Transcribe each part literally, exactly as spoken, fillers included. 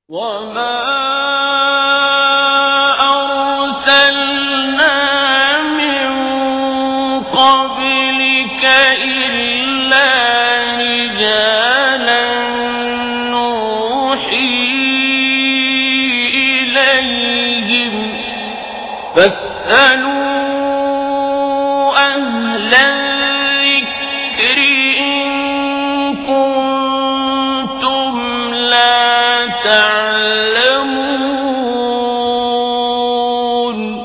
وما أرسلنا من قبلك إلا رجالا نوحي إليهم فاسألوا أهل الذكر إن كنتم لا تعلمون.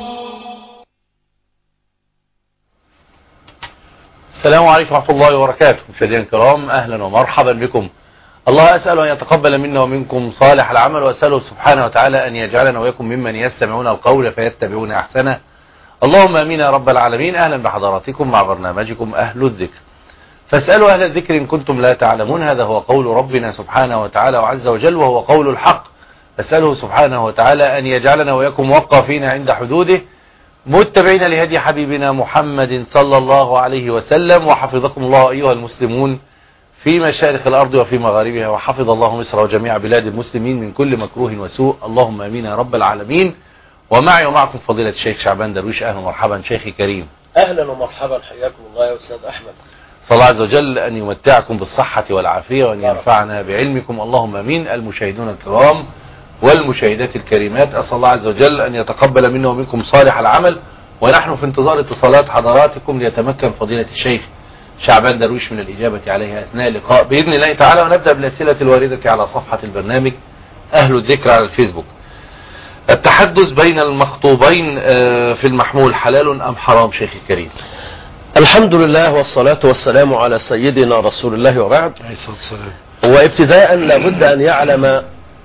السلام عليكم ورحمة الله وبركاته. مشاهدينا الكرام، أهلا ومرحبا بكم. الله أسأل أن يتقبل منا ومنكم صالح العمل، وأسأله سبحانه وتعالى أن يجعلنا ويكم ممن يستمعون القول فيتبعون أحسنه. اللهم آمين يا رب العالمين. أهلا بحضراتكم مع برنامجكم أهل الذكر. فاسألوا أهل الذكر إن كنتم لا تعلمون. هذا هو قول ربنا سبحانه وتعالى وعز وجل، وهو قول الحق. فاسأله سبحانه وتعالى أن يجعلنا ويكم موقفين عند حدوده، متبعين لهدي حبيبنا محمد صلى الله عليه وسلم. وحفظكم الله أيها المسلمون في مشارق الأرض وفي مغاربها، وحفظ الله مصر وجميع بلاد المسلمين من كل مكروه وسوء. اللهم آمين يا رب العالمين. ومعي ومعكم فضيلة الشيخ شعبان درويش. أهلا ومرحبا شيخي كريم. أهلا ومرحبا، حياكم الله يا أستاذ أحمد. صلى الله عز وجل أن يمتعكم بالصحة والعافية وأن ينفعنا بعلمكم. اللهم آمين. المشاهدون الكرام والمشاهدات الكريمات، أسأل الله عز وجل أن يتقبل منا ومنكم صالح العمل، ونحن في انتظار اتصالات حضراتكم ليتمكن فضيلة الشيخ شعبان درويش من الإجابة عليها أثناء اللقاء بإذن الله تعالى. ونبدأ بالأسئلة الواردة على صفحة البرنامج أهل الذكر على الفيسبوك. التحدث بين المخطوبين في المحمول حلال أم حرام شيخي الكريم؟ الحمد لله والصلاة والسلام على سيدنا رسول الله وبعد. عليه الصلاة والسلام. وابتداء لابد أن يعلم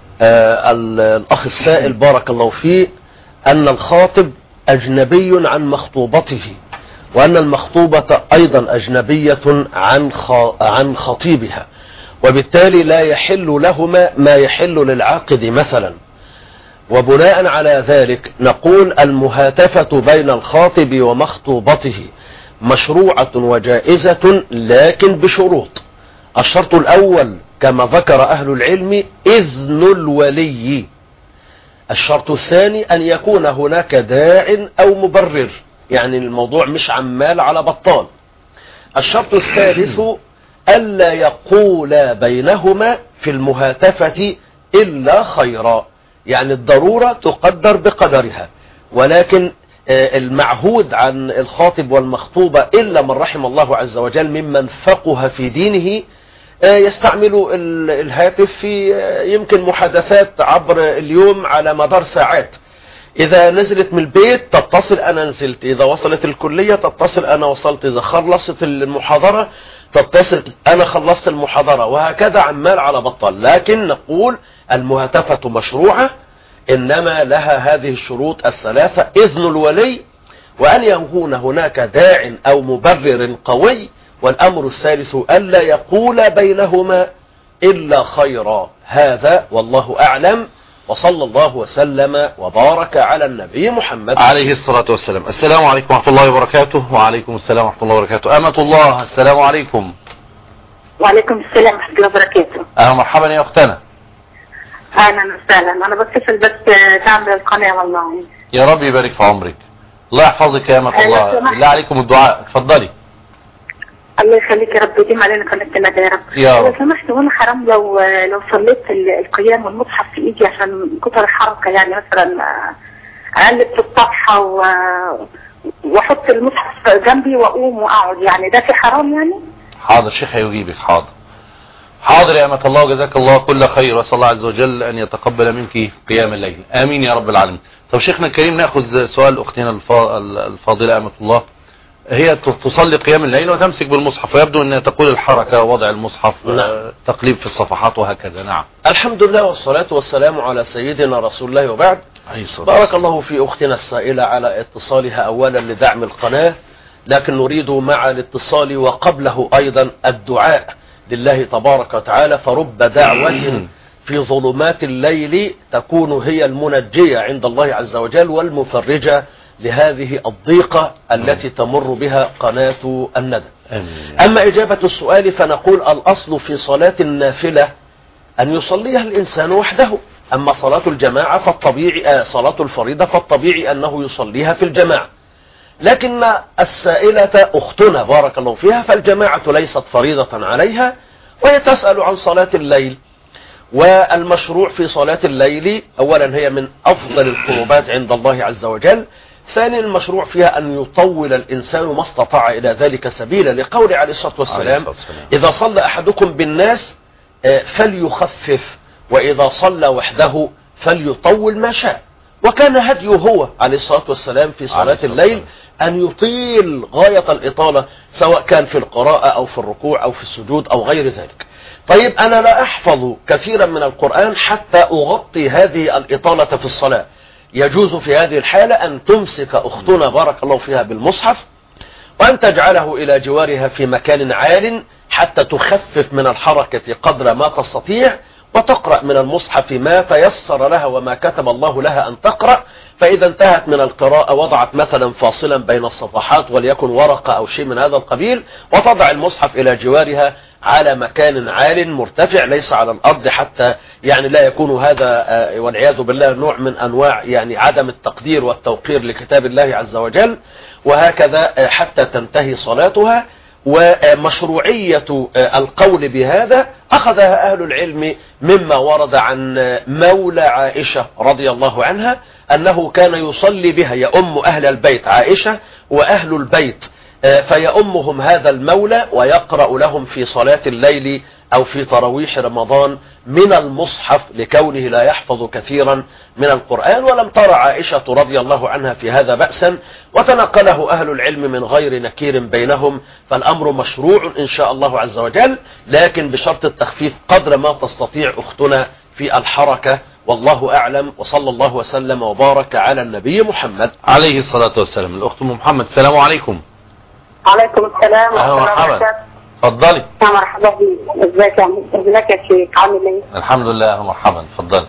الأخ السائل بارك الله فيه أن الخاطب أجنبي عن مخطوبته، وأن المخطوبة أيضا أجنبية عن عن خطيبها، وبالتالي لا يحل لهما ما يحل للعاقد مثلا. وبناء على ذلك نقول المهاتفة بين الخاطب ومخطوبته مشروعة وجائزة، لكن بشروط. الشرط الأول كما ذكر أهل العلم إذن الولي. الشرط الثاني أن يكون هناك داع أو مبرر، يعني الموضوع مش عمال على بطال. الشرط الثالث ألا يقول بينهما في المهاتفة إلا خيرا، يعني الضرورة تقدر بقدرها، ولكن المعهود عن الخاطب والمخطوبة إلا من رحم الله عز وجل ممن فقه في دينه يستعمل الهاتف في يمكن محادثات عبر اليوم على مدار ساعات. إذا نزلت من البيت تتصل أنا نزلت، إذا وصلت الكلية تتصل أنا وصلت، إذا خلصت المحاضرة تتصل أنا خلصت المحاضرة، وهكذا عمال على بطال. لكن نقول المهاتفة مشروعة، إنما لها هذه الشروط الثلاثة: إذن الولي، وأن يكون هناك داع أو مبرر قوي، والأمر الثالث ألا يقول بينهما إلا خيرا. هذا والله أعلم، وصلى الله وسلم وبارك على النبي محمد عليه الصلاة والسلام. السلام عليكم ورحمة الله وبركاته. وعليكم السلام ورحمة الله وبركاته. أمة الله، السلام عليكم. وعليكم السلام ورحمة الله وبركاته. أهلا مرحبا يا أختنا. أهلا وسهلا. أنا بتصل بس تعمل القناة والله. يا رب يبارك في عمرك. الله يحفظك يا أمة الله. بالله عليكم الدعاء، اتفضلي. الله يخليك يا رب، يديم علينا قناة الندى يا رب. يا رب. لو سمحت، وانا حرام لو لو صليت القيام والمصحف في ايدي عشان كتر الحركة، يعني مثلا اقلب في الصفحة و... واحط المصحف جنبي واقوم واقعد، يعني ده في حرام يعني؟ حاضر شيخ هيجيبك. حاضر حاضر يا أمة الله، وجزاك الله كل خير، وأسأل الله عز وجل أن يتقبل منك قيام الليل. آمين يا رب العالمين. طب شيخنا الكريم، نأخذ سؤال أختنا الفاضلة أمة الله. هي تصلي قيام الليل وتمسك بالمصحف، ويبدو أنها تقول الحركة ووضع المصحف، نعم. تقليب في الصفحات وهكذا. نعم. الحمد لله والصلاة والسلام على سيدنا رسول الله وبعد. بارك الله في أختنا السائلة على اتصالها أولا لدعم القناة، لكن نريد مع الاتصال وقبله أيضا الدعاء لله تبارك وتعالى، فرب دعوة في ظلمات الليل تكون هي المنجية عند الله عز وجل والمفرجة لهذه الضيقة التي تمر بها قناة الندى. أما إجابة السؤال فنقول الأصل في صلاة النافلة أن يصليها الإنسان وحده، أما صلاة الجماعة فالطبيعي آه صلاة الفريضة فالطبيعي أنه يصليها في الجماعة. لكن السائلة أختنا بارك الله فيها فالجماعة ليست فريضة عليها، وهي تسأل عن صلاة الليل. والمشروع في صلاة الليل أولا هي من أفضل القربات عند الله عز وجل. ثانيا المشروع فيها أن يطول الإنسان ما استطاع إلى ذلك سبيلا، لقول عليه الصلاة والسلام إذا صلى أحدكم بالناس فليخفف، وإذا صلى وحده فليطول ما شاء. وكان هديه هو عليه الصلاة والسلام في صلاة الليل أن يطيل غاية الإطالة، سواء كان في القراءة أو في الركوع أو في السجود أو غير ذلك. طيب أنا لا أحفظ كثيرا من القرآن حتى أغطي هذه الإطالة في الصلاة. يجوز في هذه الحالة أن تمسك أختنا بارك الله فيها بالمصحف، وأن تجعله إلى جوارها في مكان عال حتى تخفف من الحركة قدر ما تستطيع، وتقرأ من المصحف ما تيسر لها وما كتب الله لها أن تقرأ. فإذا انتهت من القراءة وضعت مثلا فاصلا بين الصفحات وليكن ورقة أو شيء من هذا القبيل، وتضع المصحف إلى جوارها على مكان عال مرتفع ليس على الأرض، حتى يعني لا يكون هذا والعياذ بالله نوع من أنواع يعني عدم التقدير والتوقير لكتاب الله عز وجل. وهكذا حتى تنتهي صلاتها. ومشروعية القول بهذا أخذها أهل العلم مما ورد عن مولى عائشة رضي الله عنها أنه كان يصلي بها، يؤم أهل البيت عائشة وأهل البيت، فيؤمهم هذا المولى ويقرأ لهم في صلاة الليل أو في تراويح رمضان من المصحف، لكونه لا يحفظ كثيرا من القرآن. ولم ترى عائشة رضي الله عنها في هذا بأسا، وتنقله أهل العلم من غير نكير بينهم. فالأمر مشروع إن شاء الله عز وجل، لكن بشرط التخفيف قدر ما تستطيع أختنا في الحركة. والله أعلم، وصلى الله وسلم وبارك على النبي محمد عليه الصلاة والسلام. الأخت محمد، السلام عليكم. عليكم السلام أهلا ومرحبا، اتفضلي. مرحبا بك، ازيك يا ازيك يا شيخ، عامل ايه؟ الحمد لله، اهلا مرحبا، اتفضلي.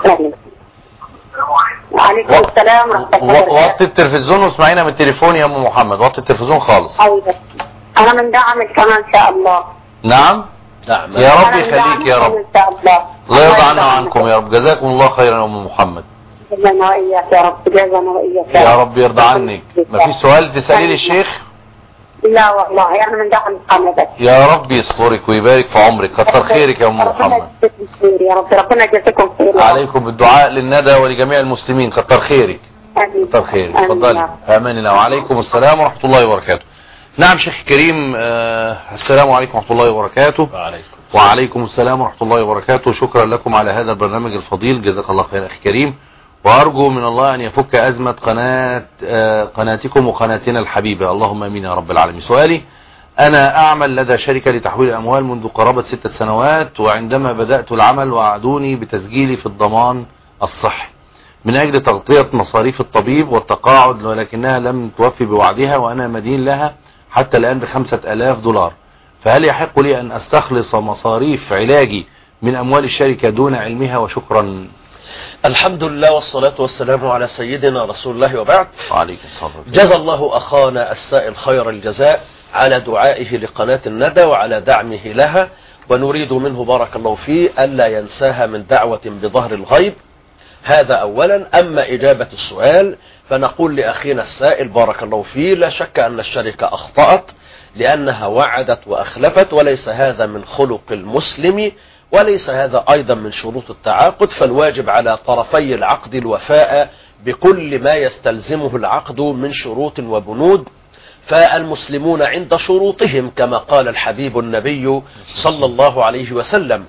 وعليكم السلام ورحمة الله وبركاته. وطي التلفزيون واسمعينا من التليفون يا ام محمد، وطي التلفزيون خالص. ايوه انا من دعمك كمان ان شاء الله. نعم نعم يا رب يخليك يا رب، ان شاء الله الله يرضى عنا وعنكم يا رب. جزاكم الله خيرا يا ام محمد. جزانا واياك يا رب، جزانا واياك يا رب يرضى عنك. ما في سؤال تسالي لي الشيخ؟ لا والله انا من دعم القناه. يا رب يصبرك ويبارك في عمرك، كتر خيرك يا ام محمد. يا رب ربنا يجزيكم خير. عليكم بالدعاء للندى ولجميع المسلمين، كتر خيرك. امين كتر خيرك، اتفضلي. امان الله. وعليكم السلام ورحمه الله وبركاته. نعم شيخ كريم، آه السلام عليكم ورحمه الله وبركاته. وعليكم وعليكم السلام ورحمه الله وبركاته. شكرا لكم على هذا البرنامج الفضيل، جزاك الله خير اخي كريم. وارجو من الله ان يفك ازمه قناه آه قناتكم وقناتنا الحبيبه، اللهم امين يا رب العالمين. سؤالي: أنا أعمل لدى شركة لتحويل الأموال منذ قرابة ستة سنوات، وعندما بدأت العمل وعدوني بتسجيلي في الضمان الصحي من أجل تغطية مصاريف الطبيب والتقاعد، ولكنها لم توفي بوعدها، وأنا مدين لها حتى الآن بخمسة آلاف دولار. فهل يحق لي أن أستخلص مصاريف علاجي من أموال الشركة دون علمها؟ وشكرا. الحمد لله والصلاة والسلام على سيدنا رسول الله، وبعد. وعليكم السلام. جزا الله أخانا السائل خير الجزاء على دعائه لقناة الندى وعلى دعمه لها، ونريد منه بارك الله فيه ألا ينساها من دعوة بظهر الغيب. هذا أولا. أما إجابة السؤال فنقول لأخينا السائل بارك الله فيه: لا شك أن الشركة أخطأت، لأنها وعدت وأخلفت، وليس هذا من خلق المسلم، وليس هذا أيضا من شروط التعاقد. فالواجب على طرفي العقد الوفاء بكل ما يستلزمه العقد من شروط وبنود. فالمسلمون عند شروطهم كما قال الحبيب النبي صلى الله عليه وسلم: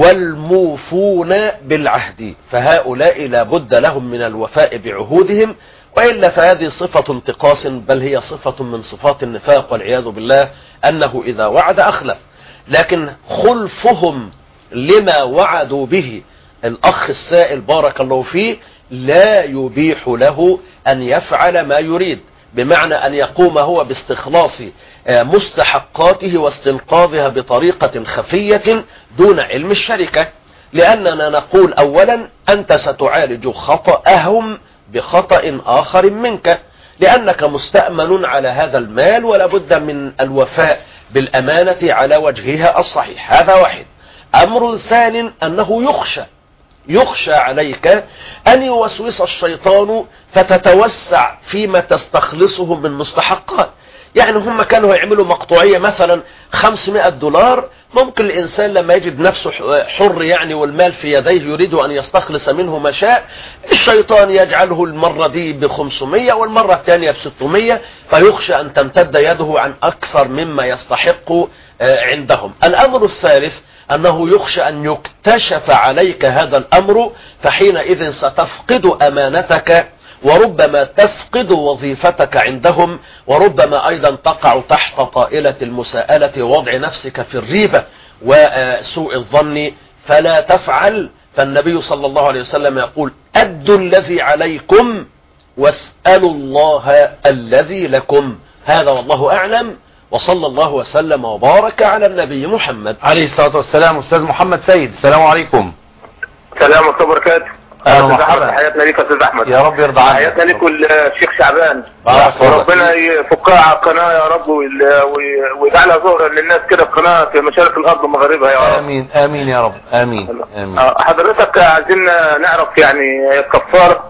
والموفون بالعهد. فهؤلاء لا بد لهم من الوفاء بعهودهم، وإلا فهذه صفة انتقاص، بل هي صفة من صفات النفاق والعياذ بالله، أنه إذا وعد أخلف. لكن خلفهم لما وعدوا به الأخ السائل بارك الله فيه لا يبيح له أن يفعل ما يريد، بمعنى أن يقوم هو باستخلاص مستحقاته واستنقاذها بطريقة خفية دون علم الشركة. لأننا نقول أولا: أنت ستعالج خطأهم بخطأ آخر منك، لأنك مستأمن على هذا المال، ولا بد من الوفاء بالأمانة على وجهها الصحيح. هذا واحد. أمر ثاني: أنه يخشى يخشى عليك أن يوسوس الشيطان فتتوسع فيما تستخلصه من مستحقات. يعني هم كانوا هيعملوا مقطوعية مثلا خمسمائة دولار، ممكن الإنسان لما يجد نفسه حر يعني والمال في يديه يريد أن يستخلص منه ما شاء، الشيطان يجعله المرة دي بخمسمائة والمرة الثانية بستمائة، فيخشى أن تمتد يده عن أكثر مما يستحق عندهم. الأمر الثالث أنه يخشى أن يكتشف عليك هذا الأمر، فحينئذ ستفقد أمانتك، وربما تفقد وظيفتك عندهم، وربما أيضا تقع تحت طائلة المساءلة ووضع نفسك في الريبة وسوء الظن، فلا تفعل. فالنبي صلى الله عليه وسلم يقول: أدوا الذي عليكم واسألوا الله الذي لكم. هذا والله أعلم، وصلى الله وسلم وبارك على النبي محمد عليه الصلاة والسلام. أستاذ محمد سيد، السلام عليكم. السلام ورحمة الله وبركاته. أهلا ومرحبا. حياتنا ليك يا أستاذ أحمد. يا رب يرضى عنك. حياتنا ليك والشيخ شعبان. آه وربنا يفكها على القناة يا رب، ويجعلها ظهرا للناس كده في قناة في مشارق الأرض ومغاربها يا رب. آمين آمين يا رب. آمين آمين. حضرتك عايزين نعرف يعني الكفارة،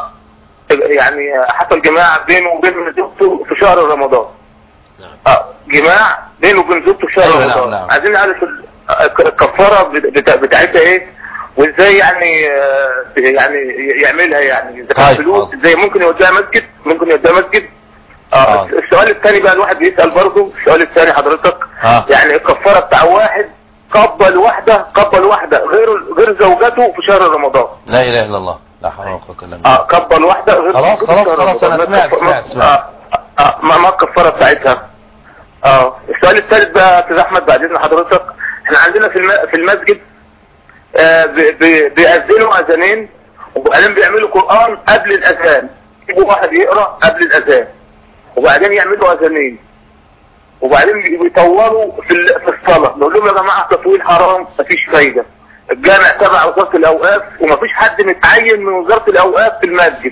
يعني حصل جماع بينه وبين زوجته في شهر رمضان. اه جماع بينه وبين زوجته في شهر أيوة رمضان. نعم نعم. عايزين نعرف الكفارة بتاعتها ايه، وازاي يعني يعني يعملها، يعني اذا كان فلوس ازاي ممكن يوديها مسجد، ممكن يوديها مسجد. اه السؤال الثاني بقى الواحد بيسأل برضه، السؤال الثاني حضرتك آه. يعني الكفارة بتاع واحد قبل واحدة قبل واحدة غير غير زوجته في شهر رمضان. لا اله الا الله، لا حول ولا قوة الا بالله. اه قبل واحدة غير خلاص خلاص خلاص انا سمعت سمعت سمعت. اه اه ما ما الكفارة بتاعتها. اه السؤال الثالث بقى يا استاذ احمد بعد اذن حضرتك، احنا عندنا في في المسجد آه بيأذنوا اذانين، وبعدين بيعملوا قرآن قبل الاذان، يجيبوا واحد يقرأ قبل الاذان، وبعدين يعملوا اذانين، وبعدين بيطولوا في في الصلاة. نقول لهم يا جماعة تطويل حرام، مفيش فايدة، الجامع تبع وزارة الاوقاف ومفيش حد متعين من وزارة الاوقاف في المسجد،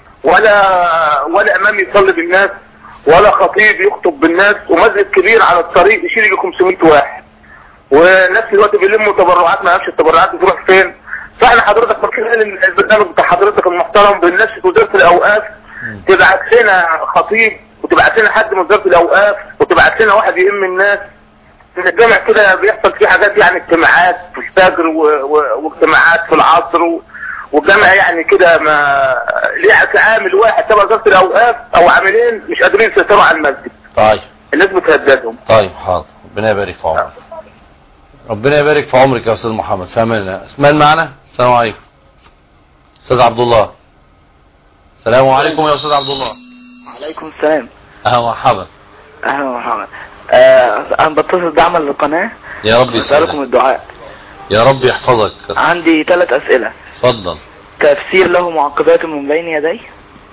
ولا ولا امام يصلي بالناس، ولا خطيب يخطب بالناس، ومسجد كبير على الطريق يشيل يجي خمسمائة واحد، ونفس الوقت بيلموا تبرعات، ما يعرفش التبرعات بتروح فين. فاحنا حضرتك فاكرين البرنامج بتاع حضرتك المحترم بنفس وزارة الاوقاف تبعت لنا خطيب، وتبعت لنا حد من وزارة الاوقاف، وتبعت لنا واحد يئم الناس. ان الجامع كده بيحصل فيه حاجات، يعني اجتماعات في الفجر واجتماعات في العصر، والجامع يعني كده ما ليه عامل واحد تبع وزارة الاوقاف او عاملين مش قادرين يسيطروا على المسجد. طيب الناس بتهددهم. طيب حاضر، ربنا يبارك في عمرك. ربنا يبارك في عمرك يا استاذ محمد. فهمنا. اسماء معنا. السلام عليكم. استاذ عبد الله. السلام عليكم يا استاذ عبد الله. وعليكم السلام. اهلا مرحبا. اهلا مرحبا. آه انا بتصل دعما للقناه. يا رب يسعدكم الدعاء. يا رب يحفظك. عندي ثلاث اسئله. اتفضل. تفسير له معقبات من بين يديه.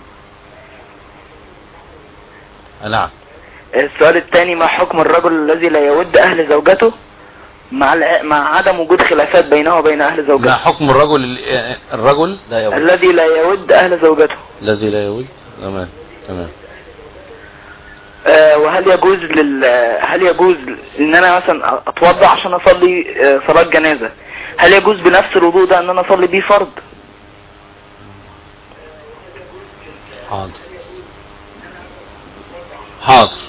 نعم. السؤال الثاني: ما حكم الرجل الذي لا يود اهل زوجته مع مع عدم وجود خلافات بينه وبين اهل زوجته؟ ما حكم الرجل الرجل لا يود الذي لا يود اهل زوجته. الذي لا يود. تمام تمام. آه وهل يجوز لل هل يجوز ان انا مثلا اتوضا عشان اصلي آه صلاه جنازه؟ هل يجوز بنفس الوضوء ده ان انا اصلي بيه فرض؟ حاضر حاضر.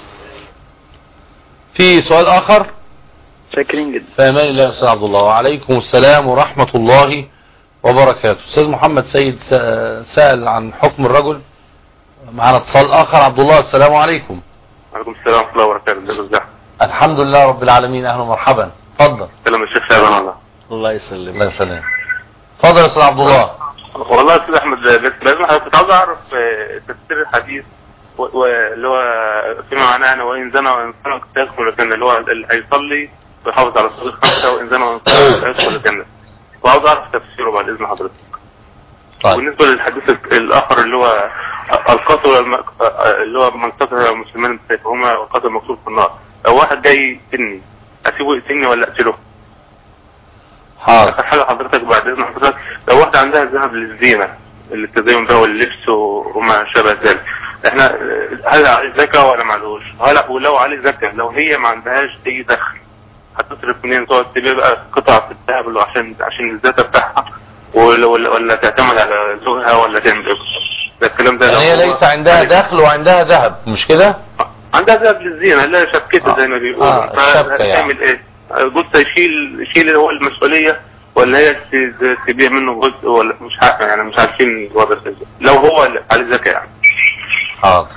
في سؤال اخر؟ شاكرين جدا. في امان الله يا استاذ عبد الله. وعليكم السلام ورحمة الله وبركاته. استاذ محمد سيد سأل عن حكم الرجل. معنا اتصال اخر. عبد الله، السلام عليكم. وعليكم السلام ورحمة الله وبركاته. ازيك؟ الحمد لله رب العالمين. اهلا ومرحبا. اتفضل. سلام الشيخ شعبان. والله الله يسلم. الله يسلم. اتفضل يا استاذ عبد الله. والله يا استاذ احمد، لازم كنت عاوز اعرف تفسير الحديث واللي هو فيما معناه انا وان زنى وان سرق يدخل الجنه، اللي هو اللي هيصلي ويحافظ على الصلاه الخمسه وان زنى وان سرق يدخل الجنه. وعاوز اعرف تفسيره بعد اذن حضرتك. طيب. بالنسبه للحديث الاخر اللي هو القتل اللي هو من قتل مسلمان بسيفهما والقتل مقتول في النار، لو واحد جاي يقتلني اسيبه يقتلني ولا اقتله؟ حاضر. اخر حاجه حضرتك بعد اذن حضرتك، لو واحده عندها ذهب للزينه التزين بها واللبس وما شابه ذلك، احنا هل عليه زكاه ولا معلوش؟ هل ولو عليه زكاه لو هي ما عندهاش اي دخل هتصرف منين؟ تقعد تبيع بقى قطع في الذهب اللي عشان عشان الزكاه بتاعها، ولا, ولا, ولا تعتمد على زوجها ولا تعمل ايه؟ ده الكلام ده يعني هي ليس عندها دخل وعندها ذهب مش كده؟ عندها ذهب للزينة، لا شبكتها زي ما بيقولوا. آه الشبكة يعني. تعمل ايه؟ جوزها يشيل يشيل هو المسؤولية ولا هي تبيع منه جزء ولا مش عارف، يعني مش عارفين الوضع ازاي لو هو على الزكاة يعني. حاضر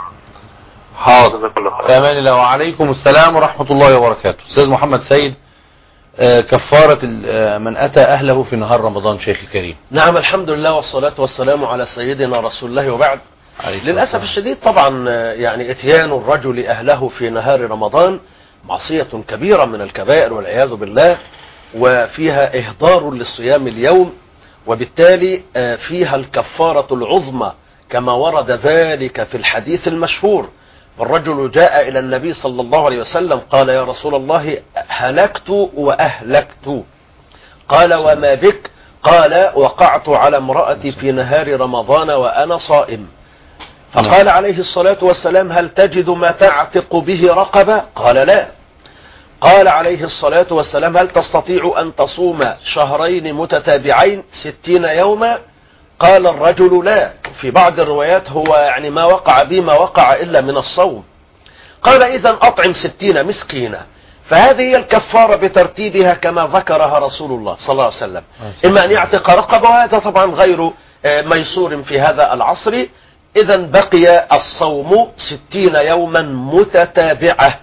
حاضر. في امان الله. وعليكم السلام ورحمة الله وبركاته. استاذ محمد سيد، آه كفارة آه من اتى اهله في نهار رمضان شيخ الكريم. نعم الحمد لله والصلاة والسلام على سيدنا رسول الله وبعد. للأسف الشديد طبعا يعني اتيان الرجل اهله في نهار رمضان معصية كبيرة من الكبائر والعياذ بالله، وفيها اهدار للصيام اليوم، وبالتالي فيها الكفارة العظمى كما ورد ذلك في الحديث المشهور. الرجل جاء إلى النبي صلى الله عليه وسلم قال يا رسول الله هلكت وأهلكت. قال وما بك؟ قال وقعت على امرأتي في نهار رمضان وأنا صائم. فقال عليه الصلاة والسلام هل تجد ما تعتق به رقبة؟ قال لا. قال عليه الصلاة والسلام هل تستطيع أن تصوم شهرين متتابعين ستين يوما؟ قال الرجل لا. في بعض الروايات هو يعني ما وقع بي ما وقع إلا من الصوم. قال إذن أطعم ستين مسكينة. فهذه هي الكفارة بترتيبها كما ذكرها رسول الله صلى الله عليه وسلم، إما أن يعتق رقبة، وهذا طبعا غير ميسور في هذا العصر. إذن بقي الصوم ستين يوما متتابعة.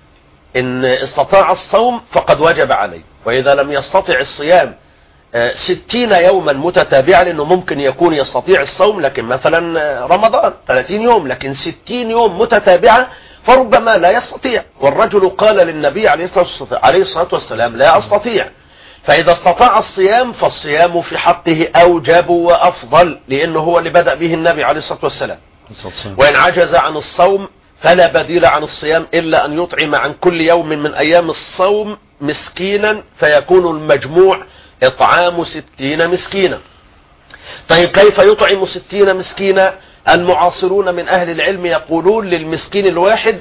إن استطاع الصوم فقد وجب عليه، وإذا لم يستطع الصيام ستين يوما متتابعة، لأنه ممكن يكون يستطيع الصوم لكن مثلا رمضان ثلاثين يوم، لكن ستين يوم متتابعة فربما لا يستطيع. والرجل قال للنبي عليه الصلاة والسلام لا أستطيع. فإذا استطاع الصيام فالصيام في حقه أوجب وأفضل، لأنه هو اللي بدأ به النبي عليه الصلاة والسلام. وإن عجز عن الصوم فلا بديل عن الصيام إلا أن يطعم عن كل يوم من أيام الصوم مسكينا، فيكون المجموع إطعام ستين مسكينا. طيب كيف يطعم ستين مسكينا؟ المعاصرون من أهل العلم يقولون للمسكين الواحد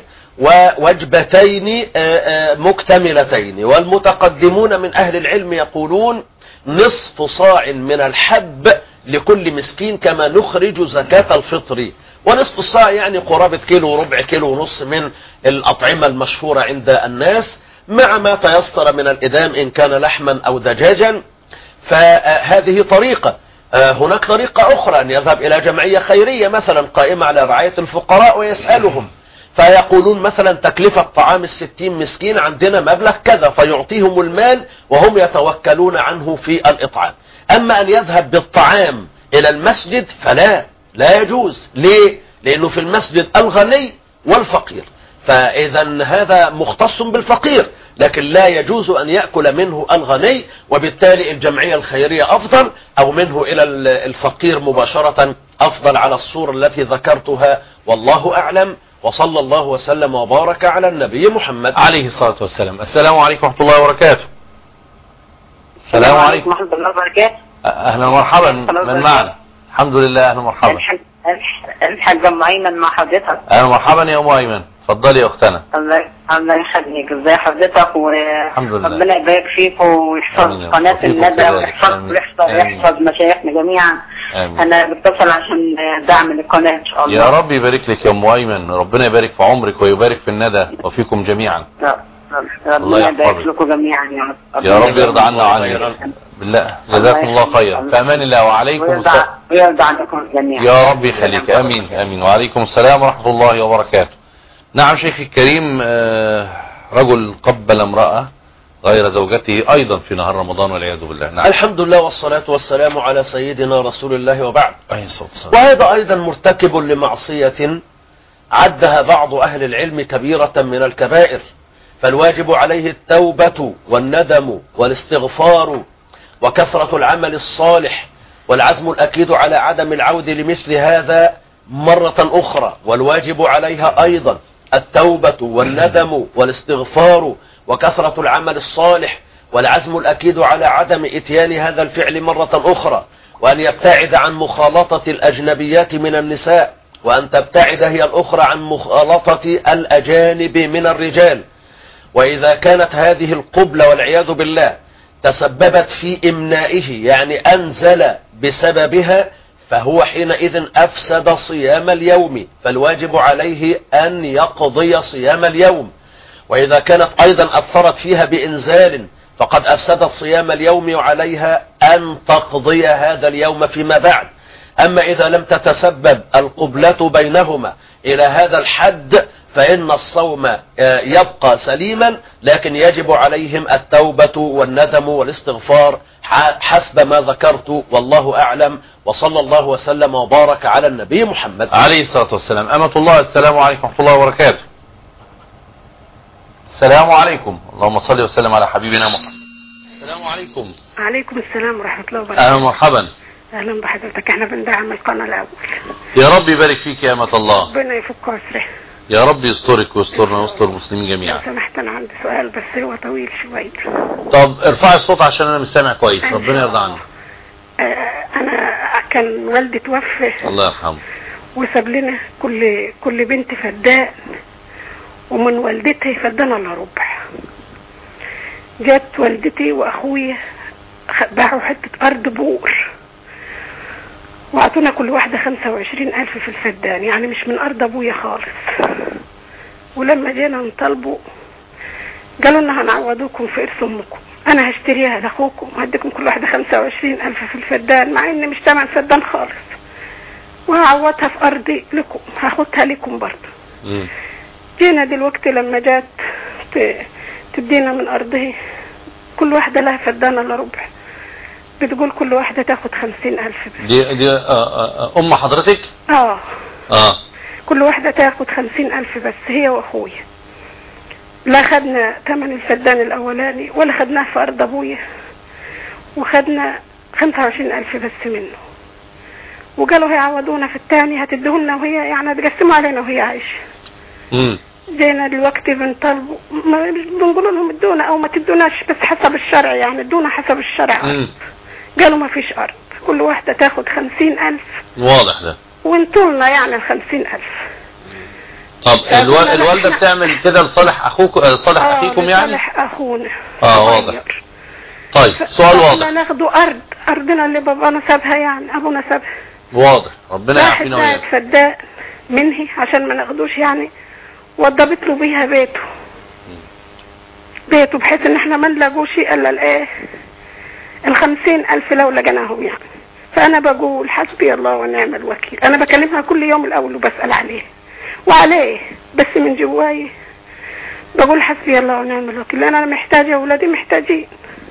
ووجبتين مكتملتين، والمتقدمون من أهل العلم يقولون نصف صاع من الحب لكل مسكين كما نخرج زكاة الفطر. ونصف الصاع يعني قرابة كيلو وربع كيلو ونص من الأطعمة المشهورة عند الناس، مع ما تيسر من الإدام إن كان لحما أو دجاجا. فهذه طريقة. هناك طريقة أخرى أن يذهب إلى جمعية خيرية مثلا قائمة على رعاية الفقراء ويسألهم، فيقولون مثلا تكلفة طعام الستين مسكين عندنا مبلغ كذا، فيعطيهم المال وهم يتوكلون عنه في الإطعام. أما أن يذهب بالطعام إلى المسجد فلا لا يجوز. ليه؟ لأنه في المسجد الغني والفقير، فإذا هذا مختص بالفقير، لكن لا يجوز أن يأكل منه الغني، وبالتالي الجمعية الخيرية أفضل، أو منه إلى الفقير مباشرة أفضل على الصورة التي ذكرتها، والله أعلم. وصلى الله وسلم وبارك على النبي محمد عليه الصلاة والسلام. السلام عليكم ورحمة الله وبركاته. السلام عليكم ورحمة الله وبركاته. أهلا ومرحبا. من معنا؟ الحمد لله. أهلا ومرحبا. الحاج أم أيمن مع حضرتك. أهلا ومرحبا يا أم أيمن، اتفضلي يا أختنا. الله الله يخليك. ازي حضرتك؟ وربنا يبارك فيك ويحفظ قناة الندى ويحفظ ويحفظ ويحفظ مشايخنا جميعا. آمين. أنا بتصل عشان دعم للقناة إن شاء الله. يا رب يبارك لك يا أم أيمن، ربنا يبارك في عمرك ويبارك في الندى وفيكم جميعا. ربنا يبارك لكم جميعا يا رب. يا رب يرضى عنا وعنك بالله. جزاكم الله خيرا. في أمان الله. وعليكم السلام. ويرضى عنكم جميعا يا رب يخليك. آمين آمين. وعليكم السلام ورحمة الله وبركاته. نعم شيخ الكريم، رجل قبل امرأة غير زوجته أيضا في نهار رمضان والعياذ بالله. نعم. الحمد لله والصلاة والسلام على سيدنا رسول الله وبعد. أي صوت. وهذا أيضا مرتكب لمعصية عدها بعض أهل العلم كبيرة من الكبائر، فالواجب عليه التوبة والندم والاستغفار وكثرة العمل الصالح والعزم الأكيد على عدم العود لمثل هذا مرة أخرى. والواجب عليها أيضا التوبة والندم والاستغفار وكثرة العمل الصالح والعزم الأكيد على عدم إتيان هذا الفعل مرة أخرى، وأن يبتعد عن مخالطة الأجنبيات من النساء، وأن تبتعد هي الأخرى عن مخالطة الأجانب من الرجال. وإذا كانت هذه القبلة والعياذ بالله تسببت في إمنائه، يعني أنزل بسببها، فهو حينئذ أفسد صيام اليوم، فالواجب عليه أن يقضي صيام اليوم. وإذا كانت أيضا أثرت فيها بإنزال فقد أفسدت صيام اليوم، وعليها أن تقضي هذا اليوم فيما بعد. أما إذا لم تتسبب القبلة بينهما إلى هذا الحد فإن الصوم يبقى سليما، لكن يجب عليهم التوبة والندم والاستغفار حسب ما ذكرت، والله أعلم. وصلى الله وسلم وبارك على النبي محمد عليه الصلاة والسلام. أمة الله، السلام عليكم ورحمة الله وبركاته. السلام عليكم، اللهم صل وسلم على حبيبنا محمد. السلام عليكم. عليكم السلام ورحمة الله وبركاته. أهلا ومرحبا. أهلا بحضرتك، احنا بندعم القناة الأول. يا رب يبارك فيك يا أمة الله. ربنا يفك عسره. يا رب يسترك ويسترنا ويستر المسلمين جميعا. لو سمحت أنا عندي سؤال بس هو طويل شوية. طب ارفعي الصوت عشان أنا مش سامع كويس، ربنا يرضى عنك. أنا كان والدي توفى الله يرحمه، وساب لنا كل كل بنت فدان، ومن والدتي فدان الا ربع. جت والدتي واخويا باعوا حته ارض بور واعطونا كل واحده خمسة وعشرين الف في الفدان، يعني مش من ارض ابويا خالص. ولما جينا نطالبوا قالوا لنا هنعوضوكم في ارث امكم، انا هشتريها لاخوكم وهديكم كل واحده خمسة وعشرين الف في الفدان، مع ان مش تمن فدان خالص، وهعوضها في ارضي لكم، هاخدها لكم برضه. جينا دلوقتي لما جات تدينا من ارضه كل واحده لها فدان الا ربع، بتقول كل واحده تاخد خمسين الف بس. دي دي آه آه ام حضرتك؟ اه اه كل واحده تاخد خمسين الف بس، هي واخويا. لا خدنا ثمن الفدان الاولاني ولا خدناه في ارض ابويا، وخدنا خمسة وعشرين الف بس منه، وقالوا هيعوضونا في الثاني هتدهولنا، وهي يعني هتقسموا علينا وهي عايشه. امم جينا دلوقتي بنطلبوا، بنقول لهم ادونا او ما تدوناش بس حسب الشرع، يعني ادونا حسب الشرع. امم قالوا ما فيش ارض، كل واحده تاخد خمسين الف. واضح ده. وانطولنا يعني الخمسين الف. طب الو... الوالده بتعمل كده لصالح اخوك، صالح آه اخيكم يعني؟ صالح اخونا. اه واضح. طيب سؤال واضح. ناخدوا ارض ارضنا اللي بابانا سابها، يعني ابونا سابها. واضح، ربنا يعافينا وياك. واحد فداء منهي عشان ما ناخدوش، يعني وضبت له بيها بيته بيته بحيث ان احنا ما نلاقوش الا الايه الخمسين الف لو لقناهم يعني. فانا بقول حسبي الله ونعم الوكيل، انا بكلمها كل يوم الاول وبسأل عليه وعليه، بس من جواي بقول حسبي الله ونعم الوكيل، لان انا محتاجه واولادي محتاجين،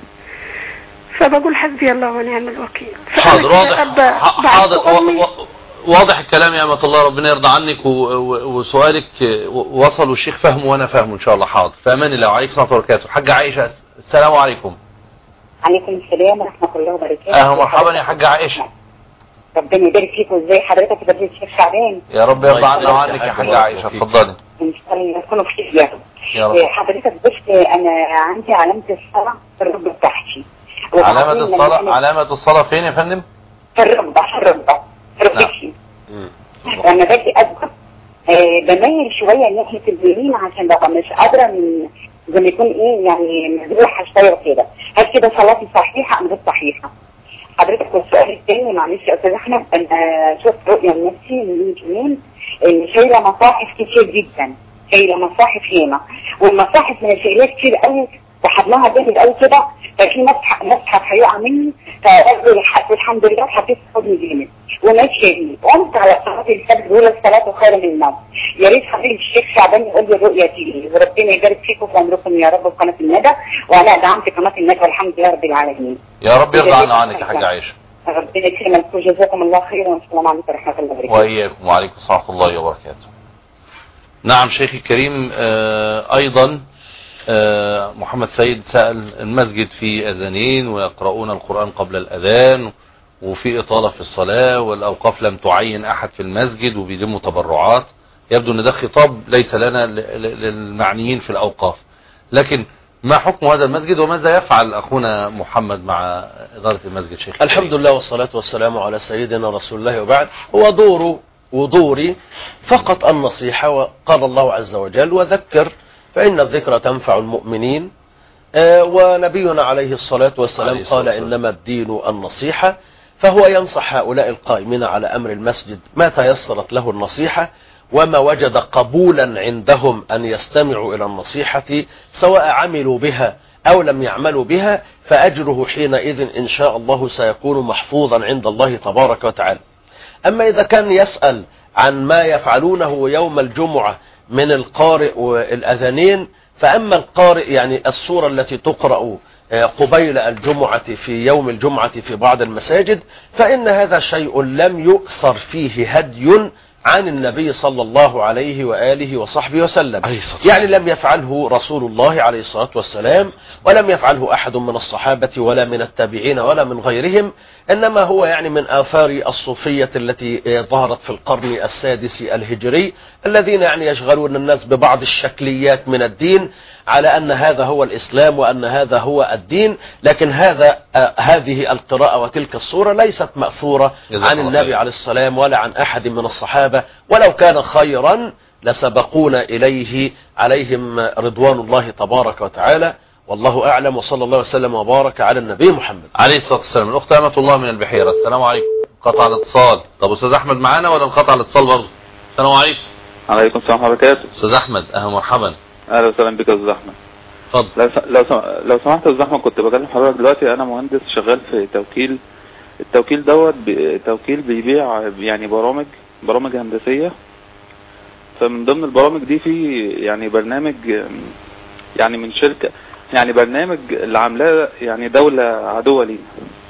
فبقول حسبي الله ونعم الوكيل. حاضر، واضح حاضر واضح الكلام يا أمة الله، ربنا يرضى عنك، وسؤالك وصل والشيخ فهمه وانا فهمه ان شاء الله. حاضر، في امان الله، وعليكم السلام وبركاته. حاجة عائشة، السلام عليكم. عليكم السلام ورحمة الله وبركاته. اهلا ومرحبا يا حاجة عائشة. ربنا يبارك فيك، وازاي حضرتك يا فضيلة الشيخ شعبان؟ يا رب يرضى عنا وعنك يا حاجة عائشة، اتفضلي. ان شاء الله يكونوا بخير يا رب. حضرتك بص، انا عندي علامة الصلاة في الركبة بتاعتي. علامة الصلاة علامة الصلاة فين يا فندم؟ في الركبة، في الركبة في ركبتي. لما باجي اسجد آه بميل شويه ناحيه اليمين عشان ببقى مش قادره من زي ما يكون ايه يعني مجروحه شويه كده. هل كده صلاتي صحيحه ام غير صحيحه؟ حضرتك والسؤال الثاني معلش يا استاذ احمد، انا شفت رؤيه لنفسي من يومين ان شايله مصاحف كتير جدا، شايله مصاحف هنا، والمصاحف من شايلاه كتير قوي وحضنها جامد قوي كده، ففي مصحف مصحف هيقع مني، فالحمد لله حطيت حضني جامد وماشيه بيه. قمت على صلاه الفجر بقول الصلاه خير من النوم. يا ريت حضرتك الشيخ شعبان يقول لي الرؤيه دي ايه، وربنا يبارك فيكم في عمركم يا رب في قناه الندى، وانا دعمت قناه الندى والحمد لله رب العالمين. يا رب يرضى عنا وعنك يا حاجه عائشه. ربنا يكرمك وجزاكم الله خيرا، والسلام عليكم ورحمه الله وبركاته. واياكم، وعليكم السلام ورحمه الله وبركاته. نعم شيخي الكريم، آه ايضا آه محمد سيد سأل المسجد في اذانين ويقرؤون القرآن قبل الاذان، وفي إطالة في الصلاة، والأوقاف لم تعين أحد في المسجد وبيلموا تبرعات. يبدو أن ده خطاب ليس لنا للمعنيين في الأوقاف، لكن ما حكم هذا المسجد وماذا يفعل أخونا محمد مع إدارة المسجد شيخ؟ الحمد لله والصلاة والسلام على سيدنا رسول الله، وبعد. هو دوره ودوري فقط النصيحة، وقال الله عز وجل وذكر فإن الذكر تنفع المؤمنين. آه ونبينا عليه الصلاة والسلام عليه الصلاة قال والسلام. إنما الدين النصيحة، فهو ينصح هؤلاء القائمين على أمر المسجد ما تيسرت له النصيحة، وما وجد قبولا عندهم أن يستمعوا إلى النصيحة سواء عملوا بها أو لم يعملوا بها، فأجره حينئذ إن شاء الله سيكون محفوظا عند الله تبارك وتعالى. أما إذا كان يسأل عن ما يفعلونه يوم الجمعة من القارئ والأذانين، فأما القارئ يعني السورة التي تقرأ قبيل الجمعة في يوم الجمعة في بعض المساجد، فإن هذا شيء لم يؤثر فيه هدي عن النبي صلى الله عليه وآله وصحبه وسلم، يعني لم يفعله رسول الله عليه الصلاة والسلام، ولم يفعله أحد من الصحابة ولا من التابعين ولا من غيرهم، إنما هو يعني من آثار الصوفية التي ظهرت في القرن السادس الهجري، الذين يعني يشغلون الناس ببعض الشكليات من الدين على أن هذا هو الإسلام وأن هذا هو الدين. لكن هذا آه هذه القراءة وتلك الصورة ليست مأثورة عن النبي عليه السلام ولا عن أحد من الصحابة، ولو كان خيرا لسبقونا إليه عليهم رضوان الله تبارك وتعالى. والله أعلم، وصلى الله وسلم وبارك على النبي محمد عليه الصلاة والسلام. الأخت أمة الله من البحيرة، السلام عليكم. قطع الاتصال. طب أستاذ أحمد معانا ولا انقطع الاتصال برضه؟ السلام عليكم. عليكم السلام ورحمة الله وبركاته. أستاذ أحمد أهلا مرحبا. اهلا وسهلا بك يا استاذ احمد. اتفضل. لو لو لو سمحت يا استاذ احمد، كنت بكلم حضرتك دلوقتي. انا مهندس شغال في توكيل. التوكيل دوت توكيل بيبيع يعني برامج برامج هندسيه. فمن ضمن البرامج دي في يعني برنامج يعني من شركه، يعني برنامج اللي عاملاه يعني دوله عدوه لينا.